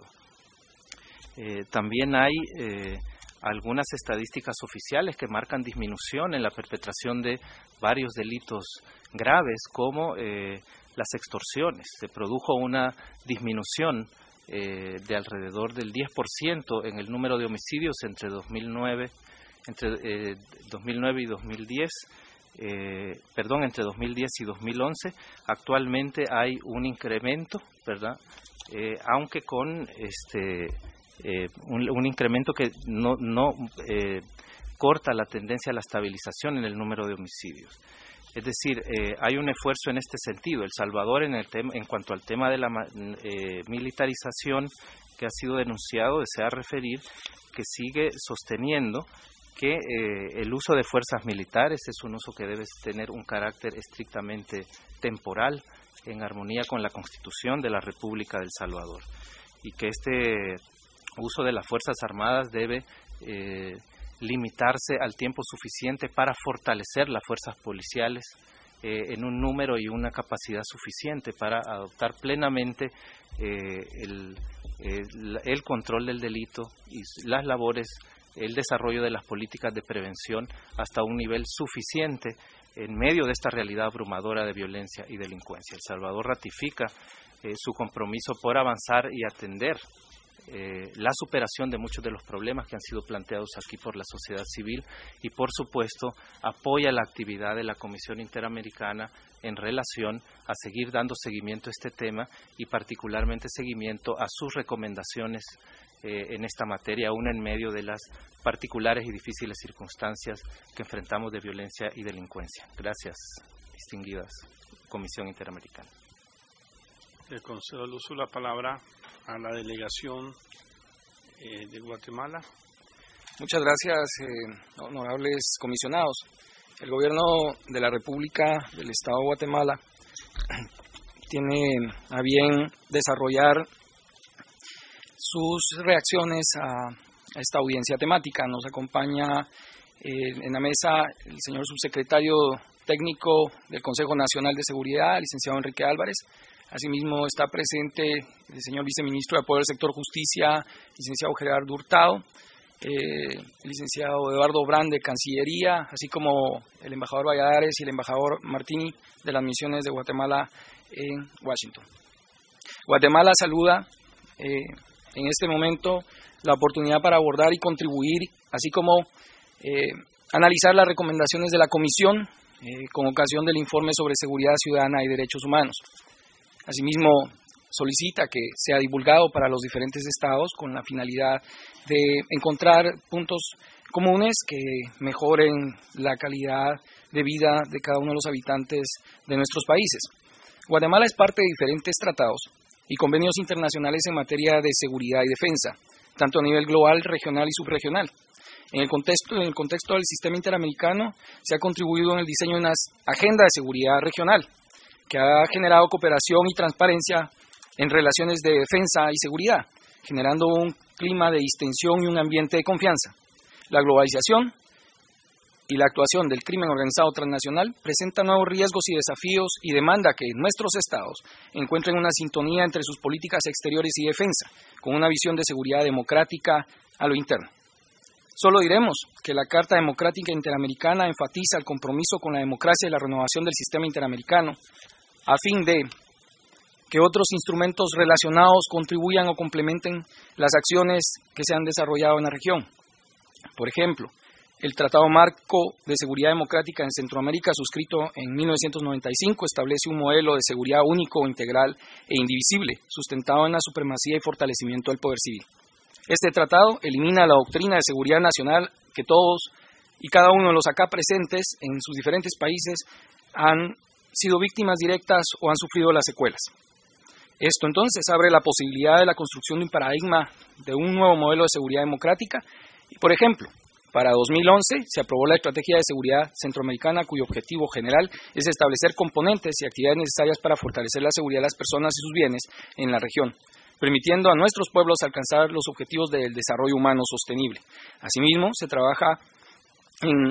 Eh, también hay eh, algunas estadísticas oficiales que marcan disminución en la perpetración de varios delitos graves, como eh, las extorsiones. Se produjo una disminución eh, de alrededor del diez por ciento en el número de homicidios entre dos mil nueve, entre eh, dos mil nueve y dos mil diez, eh, perdón, entre dos mil diez y dos mil once. Actualmente hay un incremento, ¿verdad? Eh, aunque con este eh, un, un incremento que no, no eh, corta la tendencia a la estabilización en el número de homicidios. Es decir, eh, hay un esfuerzo en este sentido. El Salvador, en, el tema, en cuanto al tema de la eh, militarización que ha sido denunciado, desea referir que sigue sosteniendo que eh, el uso de fuerzas militares es un uso que debe tener un carácter estrictamente temporal, en armonía con la Constitución de la República del Salvador, y que este uso de las Fuerzas Armadas debe eh, limitarse al tiempo suficiente para fortalecer las fuerzas policiales eh, en un número y una capacidad suficiente para adoptar plenamente eh, el, el, el control del delito y las labores, el desarrollo de las políticas de prevención hasta un nivel suficiente en medio de esta realidad abrumadora de violencia y delincuencia. El Salvador ratifica eh, su compromiso por avanzar y atender Eh, la superación de muchos de los problemas que han sido planteados aquí por la sociedad civil, y por supuesto apoya la actividad de la Comisión Interamericana en relación a seguir dando seguimiento a este tema y particularmente seguimiento a sus recomendaciones eh, en esta materia, aún en medio de las particulares y difíciles circunstancias que enfrentamos de violencia y delincuencia. Gracias, distinguidas Comisión Interamericana. Le concedo el uso de la palabra a la delegación eh, de Guatemala. Muchas gracias, eh, honorables comisionados. El gobierno de la República del Estado de Guatemala tiene a bien desarrollar sus reacciones a, a esta audiencia temática. Nos acompaña eh, en la mesa el señor subsecretario técnico del Consejo Nacional de Seguridad, licenciado Enrique Álvarez. Asimismo está presente el señor viceministro de Apoyo al Sector Justicia, licenciado Gerardo Hurtado, eh, el licenciado Eduardo Brand de Cancillería, así como el embajador Valladares y el embajador Martini de las misiones de Guatemala en Washington. Guatemala saluda eh, en este momento la oportunidad para abordar y contribuir, así como eh, analizar las recomendaciones de la Comisión eh, con ocasión del informe sobre seguridad ciudadana y derechos humanos. Asimismo, solicita que sea divulgado para los diferentes estados con la finalidad de encontrar puntos comunes que mejoren la calidad de vida de cada uno de los habitantes de nuestros países. Guatemala es parte de diferentes tratados y convenios internacionales en materia de seguridad y defensa, tanto a nivel global, regional y subregional. En el contexto, en el contexto del sistema interamericano se ha contribuido en el diseño de una agenda de seguridad regional, que ha generado cooperación y transparencia en relaciones de defensa y seguridad, generando un clima de distensión y un ambiente de confianza. La globalización y la actuación del crimen organizado transnacional presenta nuevos riesgos y desafíos y demanda que nuestros estados encuentren una sintonía entre sus políticas exteriores y defensa, con una visión de seguridad democrática a lo interno. Solo diremos que la Carta Democrática Interamericana enfatiza el compromiso con la democracia y la renovación del sistema interamericano, a fin de que otros instrumentos relacionados contribuyan o complementen las acciones que se han desarrollado en la región. Por ejemplo, el Tratado Marco de Seguridad Democrática en Centroamérica, suscrito en mil novecientos noventa y cinco, establece un modelo de seguridad único, integral e indivisible, sustentado en la supremacía y fortalecimiento del poder civil. Este tratado elimina la doctrina de seguridad nacional que todos y cada uno de los acá presentes en sus diferentes países han sido víctimas directas o han sufrido las secuelas. Esto entonces abre la posibilidad de la construcción de un paradigma de un nuevo modelo de seguridad democrática. Y, por ejemplo, para dos mil once se aprobó la Estrategia de Seguridad Centroamericana, cuyo objetivo general es establecer componentes y actividades necesarias para fortalecer la seguridad de las personas y sus bienes en la región, permitiendo a nuestros pueblos alcanzar los objetivos del desarrollo humano sostenible. Asimismo, se trabaja en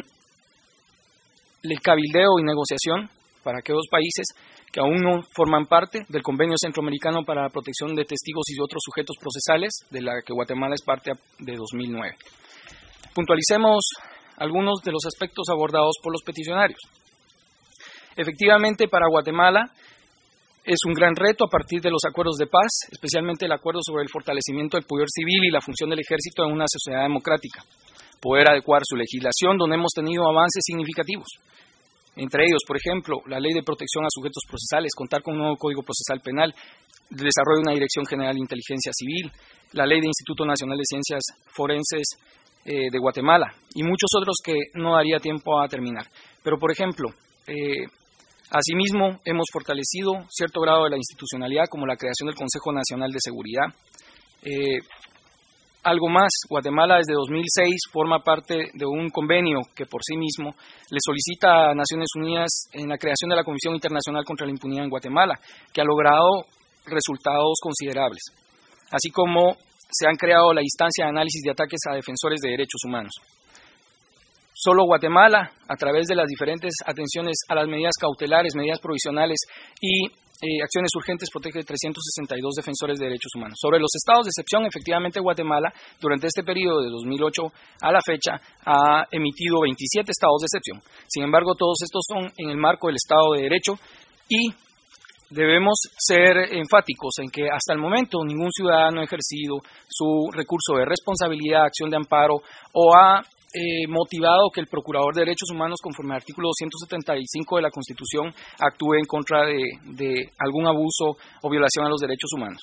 el cabildeo y negociación para aquellos países que aún no forman parte del Convenio Centroamericano para la Protección de Testigos y de otros sujetos procesales, de la que Guatemala es parte de dos mil nueve. Puntualicemos algunos de los aspectos abordados por los peticionarios. Efectivamente, para Guatemala es un gran reto a partir de los acuerdos de paz, especialmente el acuerdo sobre el fortalecimiento del poder civil y la función del ejército en una sociedad democrática, poder adecuar su legislación, donde hemos tenido avances significativos. Entre ellos, por ejemplo, la Ley de Protección a Sujetos Procesales, contar con un nuevo Código Procesal Penal, el desarrollo de una Dirección General de Inteligencia Civil, la Ley de Instituto Nacional de Ciencias Forenses eh, de Guatemala y muchos otros que no daría tiempo a terminar. Pero, por ejemplo, eh, asimismo hemos fortalecido cierto grado de la institucionalidad, como la creación del Consejo Nacional de Seguridad. Eh, Algo más, Guatemala desde dos mil seis forma parte de un convenio que por sí mismo le solicita a Naciones Unidas en la creación de la Comisión Internacional contra la Impunidad en Guatemala, que ha logrado resultados considerables, así como se han creado la instancia de análisis de ataques a defensores de derechos humanos. Solo Guatemala, a través de las diferentes atenciones a las medidas cautelares, medidas provisionales y Eh, acciones urgentes, protege trescientos sesenta y dos defensores de derechos humanos. Sobre los estados de excepción, efectivamente Guatemala, durante este periodo de dos mil ocho a la fecha, ha emitido veintisiete estados de excepción. Sin embargo, todos estos son en el marco del Estado de Derecho y debemos ser enfáticos en que hasta el momento ningún ciudadano ha ejercido su recurso de responsabilidad, acción de amparo o ha Eh, motivado que el Procurador de Derechos Humanos, conforme al artículo doscientos setenta y cinco de la Constitución, actúe en contra de, de algún abuso o violación a los derechos humanos.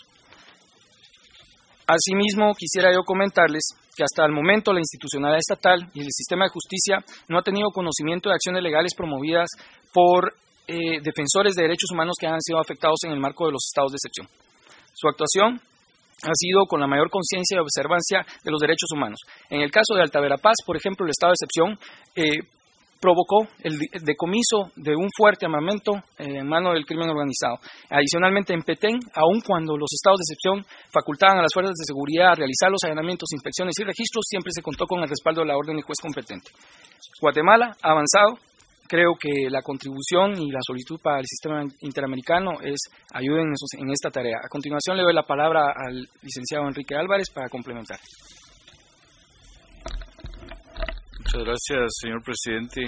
Asimismo, quisiera yo comentarles que hasta el momento la institucionalidad estatal y el sistema de justicia no ha tenido conocimiento de acciones legales promovidas por eh, defensores de derechos humanos que han sido afectados en el marco de los estados de excepción. Su actuación ha sido con la mayor conciencia y observancia de los derechos humanos. En el caso de Alta Verapaz, por ejemplo, el estado de excepción eh, provocó el decomiso de un fuerte armamento eh, en mano del crimen organizado. Adicionalmente, en Petén, aun cuando los estados de excepción facultaban a las fuerzas de seguridad a realizar los allanamientos, inspecciones y registros, siempre se contó con el respaldo de la orden del juez competente. Guatemala ha avanzado. Creo que la contribución y la solicitud para el sistema interamericano es ayúdennos en esta tarea. A continuación le doy la palabra al licenciado Enrique Álvarez para complementar. Muchas gracias, señor presidente.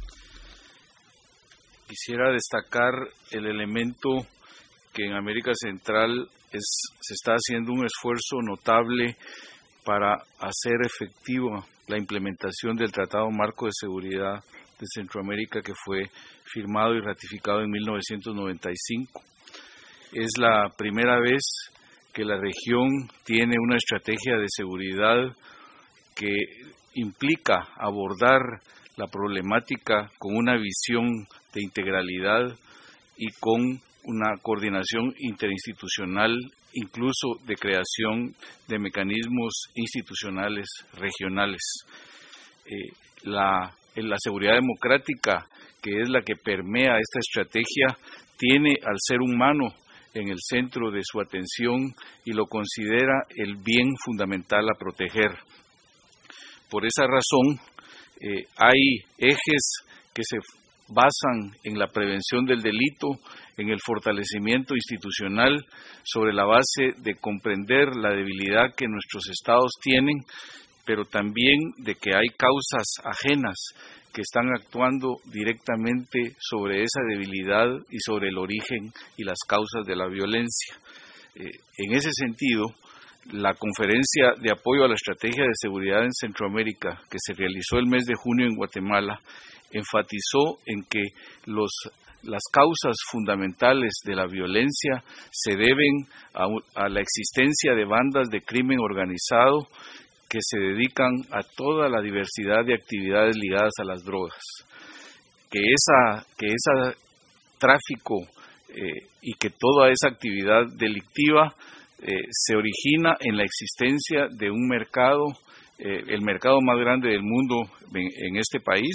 Quisiera destacar el elemento que en América Central es, se está haciendo un esfuerzo notable para hacer efectiva la implementación del Tratado Marco de Seguridad de Centroamérica, que fue firmado y ratificado en mil novecientos noventa y cinco. Es la primera vez que la región tiene una estrategia de seguridad que implica abordar la problemática con una visión de integralidad y con una coordinación interinstitucional, incluso de creación de mecanismos institucionales regionales. Eh, la La seguridad democrática, que es la que permea esta estrategia, tiene al ser humano en el centro de su atención y lo considera el bien fundamental a proteger. Por esa razón, eh, hay ejes que se basan en la prevención del delito, en el fortalecimiento institucional, sobre la base de comprender la debilidad que nuestros estados tienen, pero también de que hay causas ajenas que están actuando directamente sobre esa debilidad y sobre el origen y las causas de la violencia. Eh, en ese sentido, la conferencia de apoyo a la estrategia de seguridad en Centroamérica, que se realizó el mes de junio en Guatemala, enfatizó en que los, las causas fundamentales de la violencia se deben a, a la existencia de bandas de crimen organizado que se dedican a toda la diversidad de actividades ligadas a las drogas, que esa, que esa tráfico eh, y que toda esa actividad delictiva eh, se origina en la existencia de un mercado, eh, el mercado más grande del mundo en, en este país,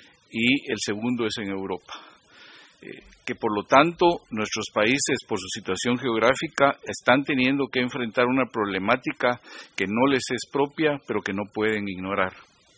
y el segundo es en Europa. Eh, que por lo tanto nuestros países, por su situación geográfica, están teniendo que enfrentar una problemática que no les es propia, pero que no pueden ignorar.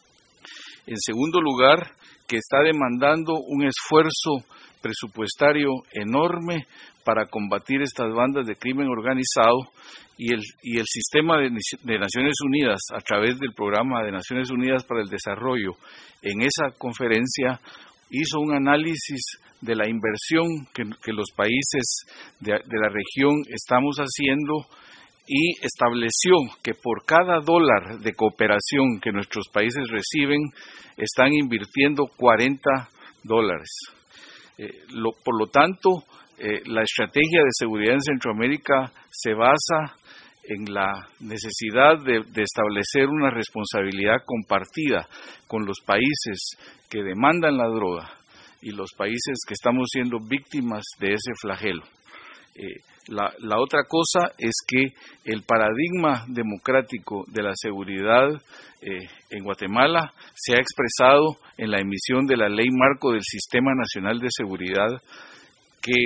En segundo lugar, que está demandando un esfuerzo presupuestario enorme para combatir estas bandas de crimen organizado, y el, y el sistema de, de Naciones Unidas, a través del Programa de Naciones Unidas para el Desarrollo, en esa conferencia hizo un análisis de la inversión que, que los países de, de la región estamos haciendo, y estableció que por cada dólar de cooperación que nuestros países reciben, están invirtiendo cuarenta dólares. Eh, lo, por lo tanto, eh, la estrategia de seguridad en Centroamérica se basa en la necesidad de, de establecer una responsabilidad compartida con los países que demandan la droga y los países que estamos siendo víctimas de ese flagelo. Eh, la, la otra cosa es que el paradigma democrático de la seguridad eh, en Guatemala se ha expresado en la emisión de la Ley Marco del Sistema Nacional de Seguridad, que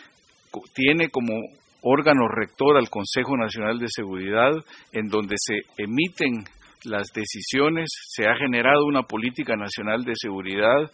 tiene como órgano rector al Consejo Nacional de Seguridad, en donde se emiten las decisiones, se ha generado una política nacional de seguridad,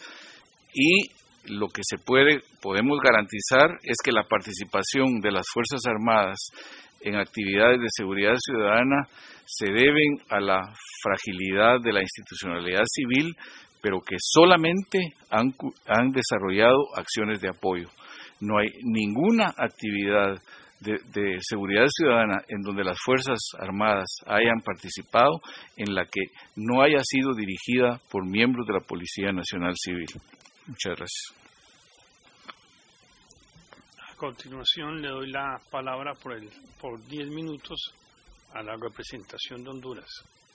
y lo que se puede, podemos garantizar es que la participación de las Fuerzas Armadas en actividades de seguridad ciudadana se deben a la fragilidad de la institucionalidad civil, pero que solamente han, han desarrollado acciones de apoyo. No hay ninguna actividad de, de seguridad ciudadana en donde las Fuerzas Armadas hayan participado en la que no haya sido dirigida por miembros de la Policía Nacional Civil. Muchas gracias. A continuación le doy la palabra por, el, por diez minutos a la representación de Honduras.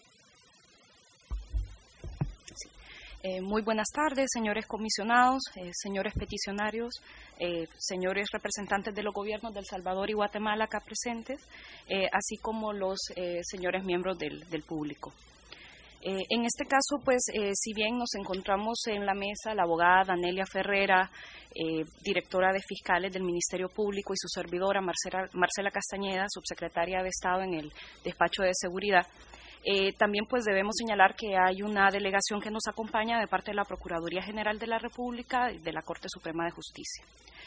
Eh, muy buenas tardes, señores comisionados, eh, señores peticionarios, eh, señores representantes de los gobiernos de El Salvador y Guatemala acá presentes, eh, así como los eh, señores miembros del, del público. Eh, en este caso, pues, eh, si bien nos encontramos en la mesa la abogada Danelia Ferrera, eh, directora de Fiscales del Ministerio Público, y su servidora Marcela, Marcela Castañeda, subsecretaria de Estado en el Despacho de Seguridad, Eh, también pues debemos señalar que hay una delegación que nos acompaña de parte de la Procuraduría General de la República y de la Corte Suprema de Justicia.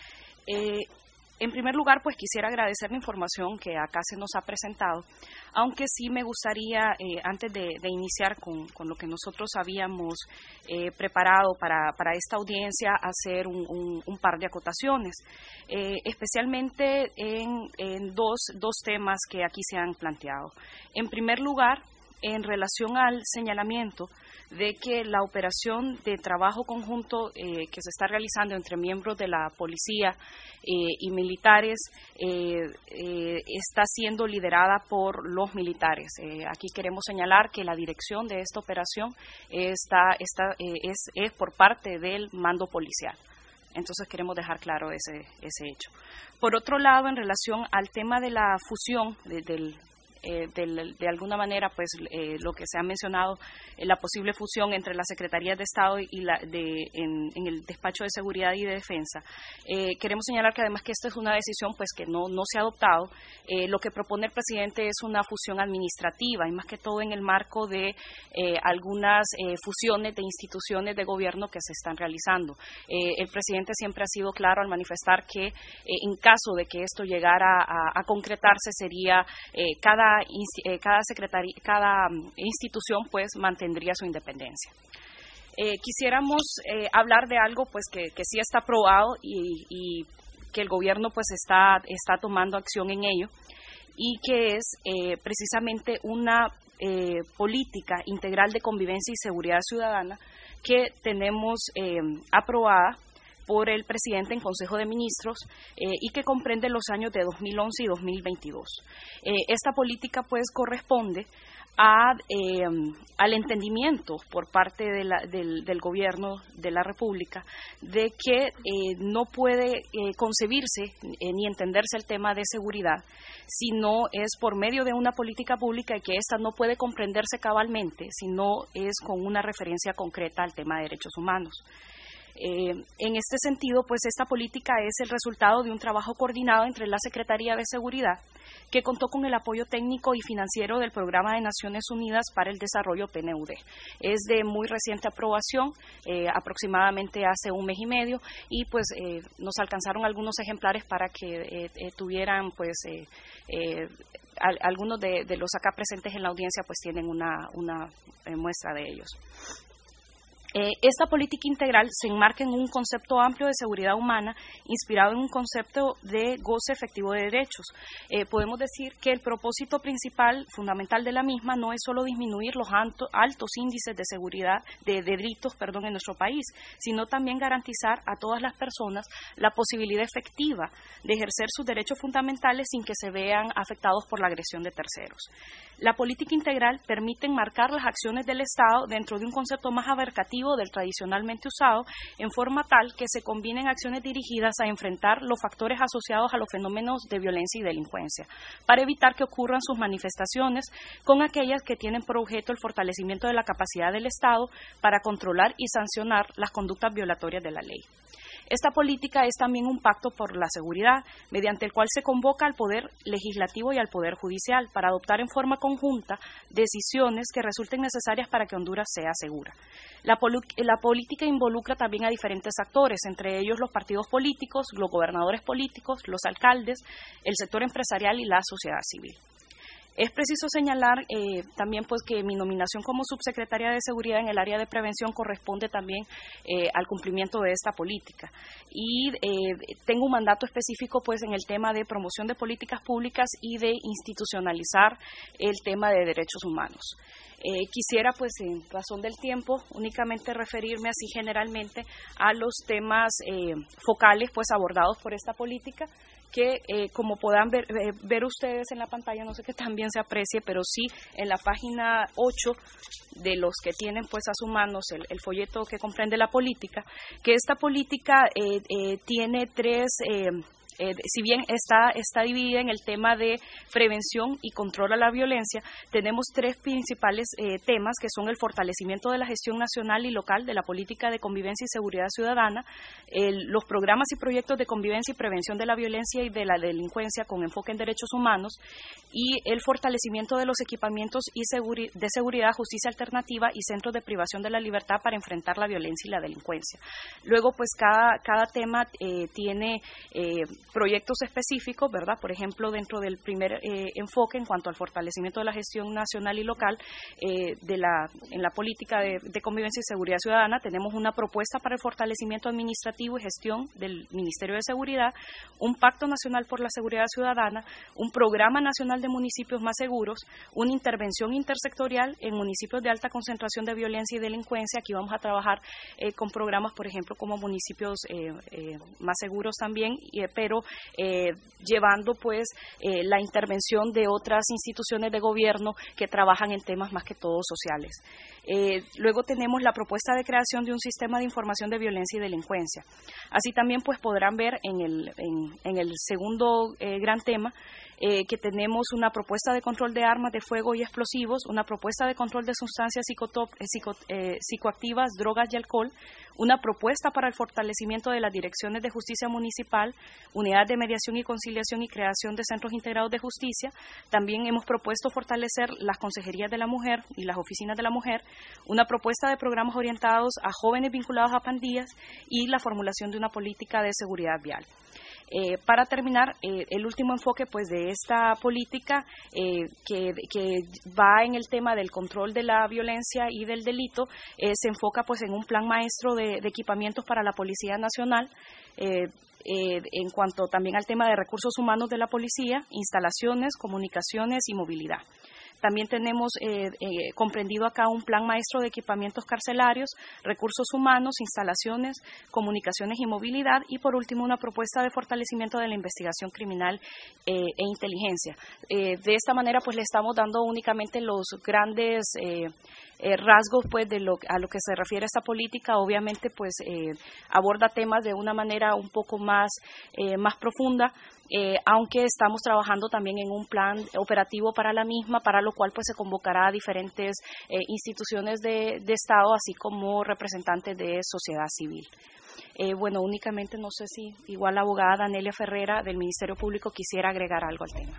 Eh, en primer lugar, pues quisiera agradecer la información que acá se nos ha presentado, aunque sí me gustaría, eh, antes de, de iniciar con, con lo que nosotros habíamos eh, preparado para, para esta audiencia, hacer un, un, un par de acotaciones, eh, especialmente en, en dos, dos temas que aquí se han planteado. En primer lugar, en relación al señalamiento de que la operación de trabajo conjunto eh, que se está realizando entre miembros de la policía eh, y militares eh, eh, está siendo liderada por los militares. Eh, aquí queremos señalar que la dirección de esta operación está, está, eh, es, es por parte del mando policial. Entonces queremos dejar claro ese, ese hecho. Por otro lado, en relación al tema de la fusión de, del Eh, de, de alguna manera, pues eh, lo que se ha mencionado, eh, la posible fusión entre las Secretarías de Estado y la de, en, en el Despacho de Seguridad y de Defensa. Eh, queremos señalar que además que esta es una decisión pues que no, no se ha adoptado. Eh, lo que propone el presidente es una fusión administrativa, y más que todo en el marco de eh, algunas eh, fusiones de instituciones de gobierno que se están realizando. Eh, el presidente siempre ha sido claro al manifestar que eh, en caso de que esto llegara a, a concretarse, sería eh, cada cada secretaría, cada institución pues mantendría su independencia. Eh, quisiéramos eh, hablar de algo pues que, que sí está aprobado y, y que el gobierno pues está, está tomando acción en ello, y que es eh, precisamente una eh, política integral de convivencia y seguridad ciudadana que tenemos eh, aprobada por el presidente en Consejo de Ministros eh, y que comprende los años de dos mil once y dos mil veintidós. Eh, esta política pues corresponde A, eh, al entendimiento por parte de la, del, del gobierno de la República de que eh, no puede eh, concebirse eh, ni entenderse el tema de seguridad, sino es por medio de una política pública y que ésta no puede comprenderse cabalmente, sino es con una referencia concreta al tema de derechos humanos. Eh, en este sentido, pues esta política es el resultado de un trabajo coordinado entre la Secretaría de Seguridad, que contó con el apoyo técnico y financiero del Programa de Naciones Unidas para el Desarrollo P N U D. Es de muy reciente aprobación, eh, aproximadamente hace un mes y medio, y pues eh, nos alcanzaron algunos ejemplares para que eh, eh, tuvieran pues eh, eh, al, algunos de, de los acá presentes en la audiencia pues tienen una, una eh, muestra de ellos. Eh, esta política integral se enmarca en un concepto amplio de seguridad humana inspirado en un concepto de goce efectivo de derechos. Eh, podemos decir que el propósito principal, fundamental de la misma, no es solo disminuir los alto, altos índices de seguridad, de, de delitos, perdón, en nuestro país, sino también garantizar a todas las personas la posibilidad efectiva de ejercer sus derechos fundamentales sin que se vean afectados por la agresión de terceros. La política integral permite enmarcar las acciones del Estado dentro de un concepto más abarcativo del tradicionalmente usado, en forma tal que se combinen acciones dirigidas a enfrentar los factores asociados a los fenómenos de violencia y delincuencia, para evitar que ocurran sus manifestaciones con aquellas que tienen por objeto el fortalecimiento de la capacidad del Estado para controlar y sancionar las conductas violatorias de la ley. Esta política es también un pacto por la seguridad, mediante el cual se convoca al Poder Legislativo y al Poder Judicial para adoptar en forma conjunta decisiones que resulten necesarias para que Honduras sea segura. La, la política involucra también a diferentes actores, entre ellos los partidos políticos, los gobernadores políticos, los alcaldes, el sector empresarial y la sociedad civil. Es preciso señalar eh, también pues que mi nominación como subsecretaria de Seguridad en el área de prevención corresponde también eh, al cumplimiento de esta política y eh, tengo un mandato específico pues en el tema de promoción de políticas públicas y de institucionalizar el tema de derechos humanos. Eh, quisiera, pues, en razón del tiempo, únicamente referirme así generalmente a los temas eh, focales, pues, abordados por esta política, que eh, como puedan ver, eh, ver ustedes en la pantalla, no sé que también se aprecie, pero sí en la página ocho de los que tienen, pues, a sus manos el, el folleto que comprende la política, que esta política eh, eh, tiene tres... Eh, Eh, si bien está, está dividida en el tema de prevención y control a la violencia, tenemos tres principales eh, temas que son el fortalecimiento de la gestión nacional y local de la política de convivencia y seguridad ciudadana, el, los programas y proyectos de convivencia y prevención de la violencia y de la delincuencia con enfoque en derechos humanos y el fortalecimiento de los equipamientos y seguri- de seguridad, justicia alternativa y centros de privación de la libertad para enfrentar la violencia y la delincuencia. Luego, pues cada, cada tema eh, tiene eh, proyectos específicos, ¿verdad? Por ejemplo, dentro del primer eh, enfoque en cuanto al fortalecimiento de la gestión nacional y local eh, de la, en la política de, de convivencia y seguridad ciudadana, tenemos una propuesta para el fortalecimiento administrativo y gestión del Ministerio de Seguridad, un pacto nacional por la seguridad ciudadana, un programa nacional de municipios más seguros, una intervención intersectorial en municipios de alta concentración de violencia y delincuencia. Aquí vamos a trabajar eh, con programas, por ejemplo, como municipios eh, eh, más seguros también, eh, pero Eh, llevando pues eh, la intervención de otras instituciones de gobierno que trabajan en temas más que todo sociales. Eh, luego tenemos la propuesta de creación de un sistema de información de violencia y delincuencia. Así también pues podrán ver en el, en, en el segundo eh, gran tema eh, que tenemos una propuesta de control de armas de fuego y explosivos, una propuesta de control de sustancias psicotop, eh, psico, eh, psicoactivas, drogas y alcohol, una propuesta para el fortalecimiento de las direcciones de justicia municipal, unidades de mediación y conciliación y creación de centros integrados de justicia. También hemos propuesto fortalecer las consejerías de la mujer y las oficinas de la mujer, una propuesta de programas orientados a jóvenes vinculados a pandillas y la formulación de una política de seguridad vial. Eh, para terminar, eh, el último enfoque pues de esta política eh, que, que va en el tema del control de la violencia y del delito eh, se enfoca pues en un plan maestro de, de equipamientos para la Policía Nacional, eh, eh, en cuanto también al tema de recursos humanos de la policía, instalaciones, comunicaciones y movilidad. También tenemos eh, eh, comprendido acá un plan maestro de equipamientos carcelarios, recursos humanos, instalaciones, comunicaciones y movilidad, y por último una propuesta de fortalecimiento de la investigación criminal eh, e inteligencia. Eh, de esta manera pues le estamos dando únicamente los grandes eh, eh, rasgos pues de lo, a lo que se refiere a esta política. Obviamente pues eh, aborda temas de una manera un poco más, eh, más profunda, Eh, aunque estamos trabajando también en un plan operativo para la misma, para lo cual pues se convocará a diferentes eh, instituciones de, de Estado, así como representantes de sociedad civil. Eh, bueno, únicamente no sé si igual la abogada Danelia Ferrera del Ministerio Público quisiera agregar algo al tema.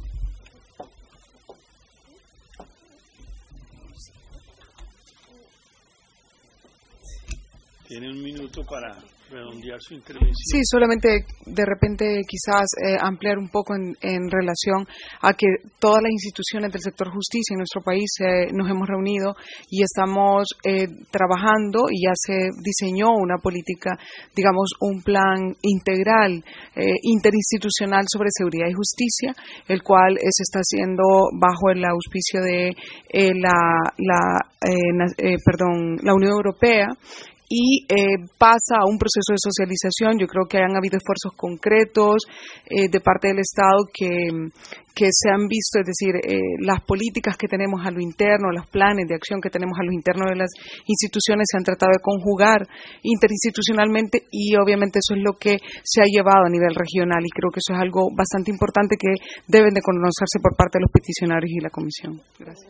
Tiene un minuto para redondear su intervención. Sí, solamente de repente quizás eh, ampliar un poco en, en relación a que todas las instituciones del sector justicia en nuestro país eh, nos hemos reunido y estamos eh, trabajando, y ya se diseñó una política, digamos, un plan integral eh, interinstitucional sobre seguridad y justicia, el cual eh, se está haciendo bajo el auspicio de eh, la, la, eh, eh, perdón, la Unión Europea, y eh, pasa a un proceso de socialización. Yo creo que han habido esfuerzos concretos eh, de parte del Estado que, que se han visto, es decir, eh, las políticas que tenemos a lo interno, los planes de acción que tenemos a lo interno de las instituciones se han tratado de conjugar interinstitucionalmente, y obviamente eso es lo que se ha llevado a nivel regional, y creo que eso es algo bastante importante que deben de conocerse por parte de los peticionarios y la Comisión. Gracias.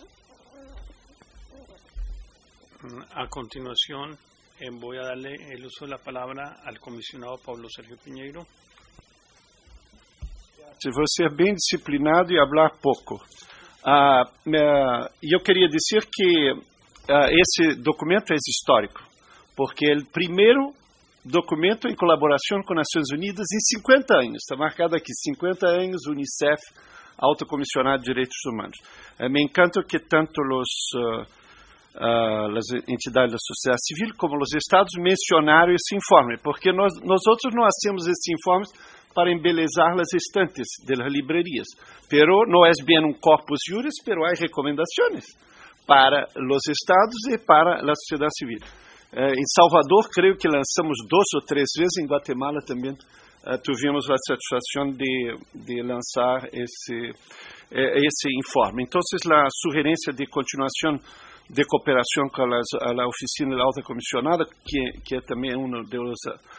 A continuación, eh, voy a darle el uso de la palabra al comisionado Paulo Sergio Pinheiro. Vou ser bem disciplinado e falar pouco. Ah, eu queria dizer que ah, esse documento é histórico, porque é o primeiro documento em colaboração com as Nações Unidas em cinquenta anos. Está marcado aqui, cinquenta anos, Unicef, Alto Comissionado de Direitos Humanos. Eh, me encanta que tanto os... Uh, Uh, as entidades da sociedade civil como os estados mencionaram esse informe, porque nós, nós outros não hacemos esses informes para embelezar as estantes das livrarias, pero não é bem um corpus juris, pero há recomendações para os estados e para a sociedade civil. Uh, em Salvador, creio que lançamos duas ou três vezes, em Guatemala também uh, tivemos a satisfação de, de lançar esse, uh, esse informe. Então, a sugerência de continuação de cooperação com a, a oficina da alta comissionada, que, que é também um dos,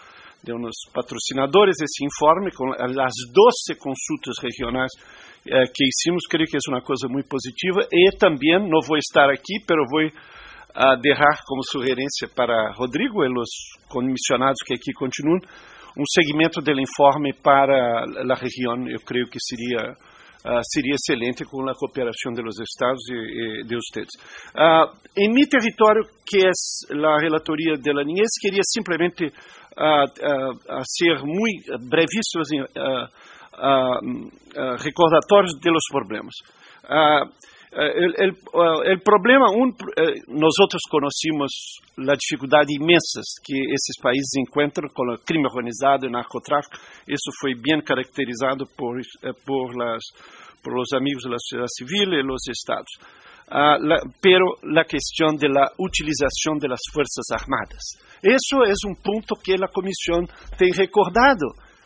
de uns patrocinadores desse informe, com as doze consultas regionais eh, que hicimos, creio que é uma coisa muito positiva. E também, não vou estar aqui, mas vou uh, deixar como sugerência para Rodrigo e os comissionados que aqui continuam, um segmento do informe para a região. Eu creio que seria... Uh, seria excelente com a cooperação dos estados e, e de vocês. Uh, em meu território, que é a relatoria de la niñez, queria simplesmente uh, uh, ser muito brevíssimos em uh, uh, uh, recordatórios de los problemas. Uh, El, el, el problema, um, nós outros conhecemos a dificuldade imensa que esses países encontram com o crime organizado e o narcotráfico. Isso foi bem caracterizado por, por, las, por os amigos da sociedade civil e os estados. Uh, la, pero a questão da utilização das forças armadas. Isso é um ponto que a comissão tem recordado.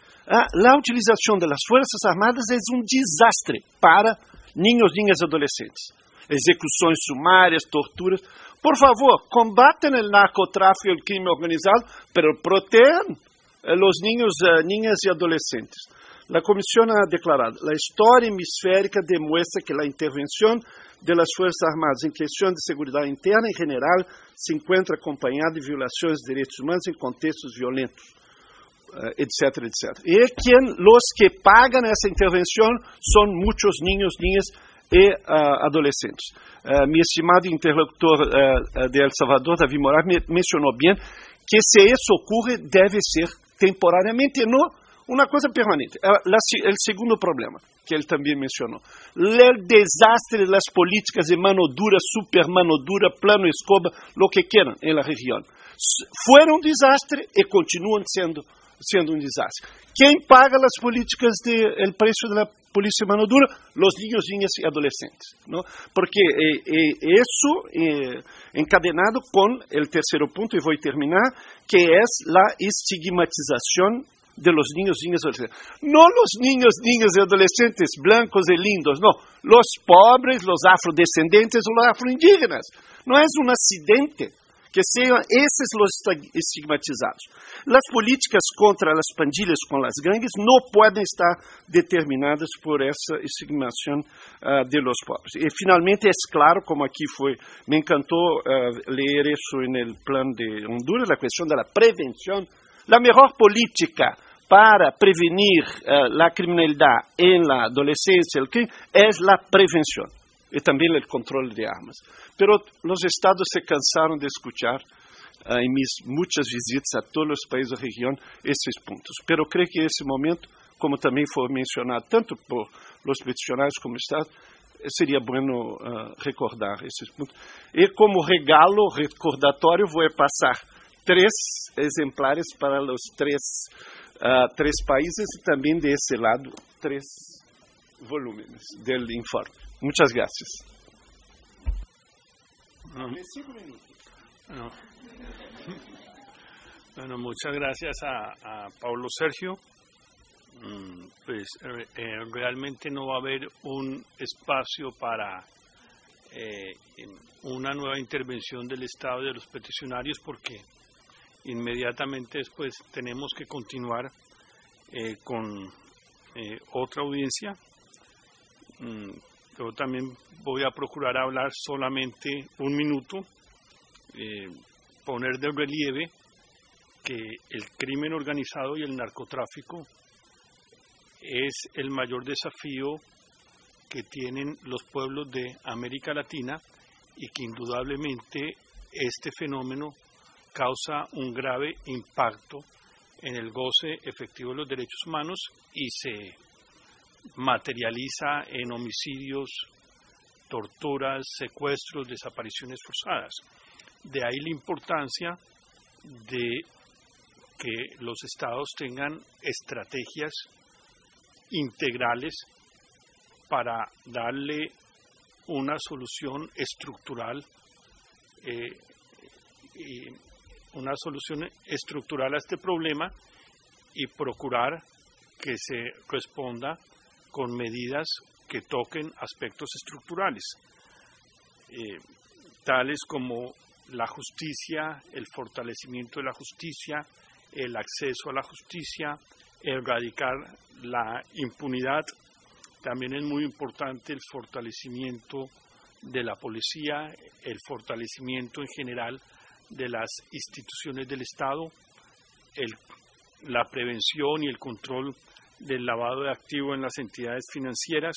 A uh, utilização das forças armadas é um desastre para niños, niñas e adolescentes. Execuções sumárias, torturas. Por favor, combatem o narcotráfico e o crime organizado, pero protejam os niños, niñas e adolescentes. A comissão ha declarado: a história hemisférica demonstra que a intervenção das Forças Armadas em questão de segurança interna, em geral, se encontra acompanhada de violações de direitos humanos em contextos violentos, etc, etcétera. E quem, os que pagam essa intervenção são muitos niños, niñas e uh, adolescentes. Uh, meu estimado interlocutor uh, de El Salvador, David Moraes, me mencionou bem que se isso ocorre, deve ser temporariamente e não uma coisa permanente. O segundo problema, que ele também mencionou, o desastre das políticas de mano dura, super mano dura, plano escoba, lo que queiram, na região. Foram um desastre e continuam sendo sendo um desastre. Quem paga as políticas de el preço da polícia mano dura? Los niños, niñas e adolescentes, não? Porque eh, eh, isso eh, encadenado com o terceiro ponto, e vou terminar, que é a estigmatização de los niños, niñas e adolescentes. Não los niños, niñas e adolescentes blancos e lindos, não. Los pobres, los afrodescendentes ou los afroindígenas. Não é um acidente que sejam esses os estigmatizados. As políticas contra as pandilhas com as gangues não podem estar determinadas por essa estigmação uh, de los pobres. E, finalmente, é claro, como aqui foi, me encantou uh, ler isso no plano de Honduras, a questão da prevenção. A melhor política para prevenir uh, a criminalidade na adolescência é a prevenção e também o controle de armas. Pero os estados se cansaram de escuchar uh, em minhas muitas visitas a todos os países da região esses pontos. Pero creio que esse momento, como também foi mencionado tanto por os peticionários como o Estado, seria bueno uh, recordar esses pontos. E como regalo recordatório, vou passar três exemplares para os três, uh, três países e também desse lado três volumes do informe. Muchas gracias. No. No. Bueno, muchas gracias a, a Paulo Sergio. Mm, pues eh, realmente no va a haber un espacio para eh, una nueva intervención del Estado y de los peticionarios, porque inmediatamente después tenemos que continuar eh, con eh, otra audiencia. Mm, Yo también voy a procurar hablar solamente un minuto, eh, poner de relieve que el crimen organizado y el narcotráfico es el mayor desafío que tienen los pueblos de América Latina y que indudablemente este fenómeno causa un grave impacto en el goce efectivo de los derechos humanos y se materializa en homicidios, torturas, secuestros, desapariciones forzadas. De ahí la importancia de que los estados tengan estrategias integrales para darle una solución estructural, eh, y una solución estructural a este problema y procurar que se responda con medidas que toquen aspectos estructurales, eh, tales como la justicia, el fortalecimiento de la justicia, el acceso a la justicia, erradicar la impunidad. También es muy importante el fortalecimiento de la policía, el fortalecimiento en general de las instituciones del Estado, el, la prevención y el control del lavado de activos en las entidades financieras.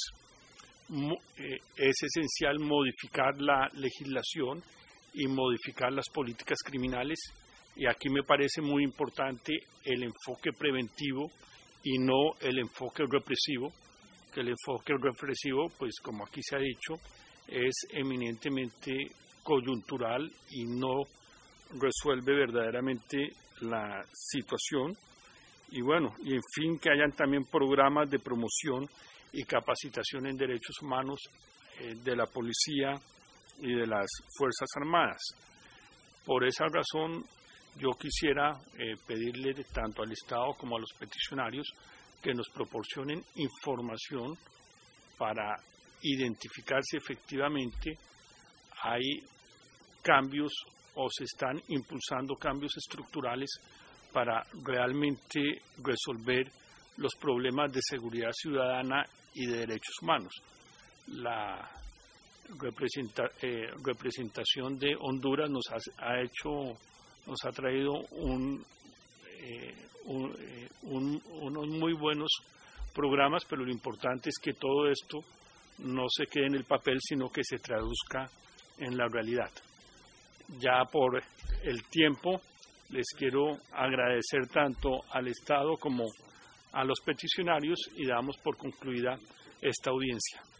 Es esencial modificar la legislación y modificar las políticas criminales, y aquí me parece muy importante el enfoque preventivo y no el enfoque represivo, que el enfoque represivo, pues como aquí se ha dicho, es eminentemente coyuntural y no resuelve verdaderamente la situación. Y bueno, y en fin, que hayan también programas de promoción y capacitación en derechos humanos eh, de la policía y de las Fuerzas Armadas. Por esa razón, yo quisiera eh, pedirle tanto al Estado como a los peticionarios que nos proporcionen información para identificar si efectivamente hay cambios o se están impulsando cambios estructurales para realmente resolver los problemas de seguridad ciudadana y de derechos humanos. La representa, eh, representación de Honduras nos ha, ha hecho, nos ha traído un, eh, un, eh, un, unos muy buenos programas, pero lo importante es que todo esto no se quede en el papel, sino que se traduzca en la realidad. Ya por el tiempo, les quiero agradecer tanto al Estado como a los peticionarios y damos por concluida esta audiencia.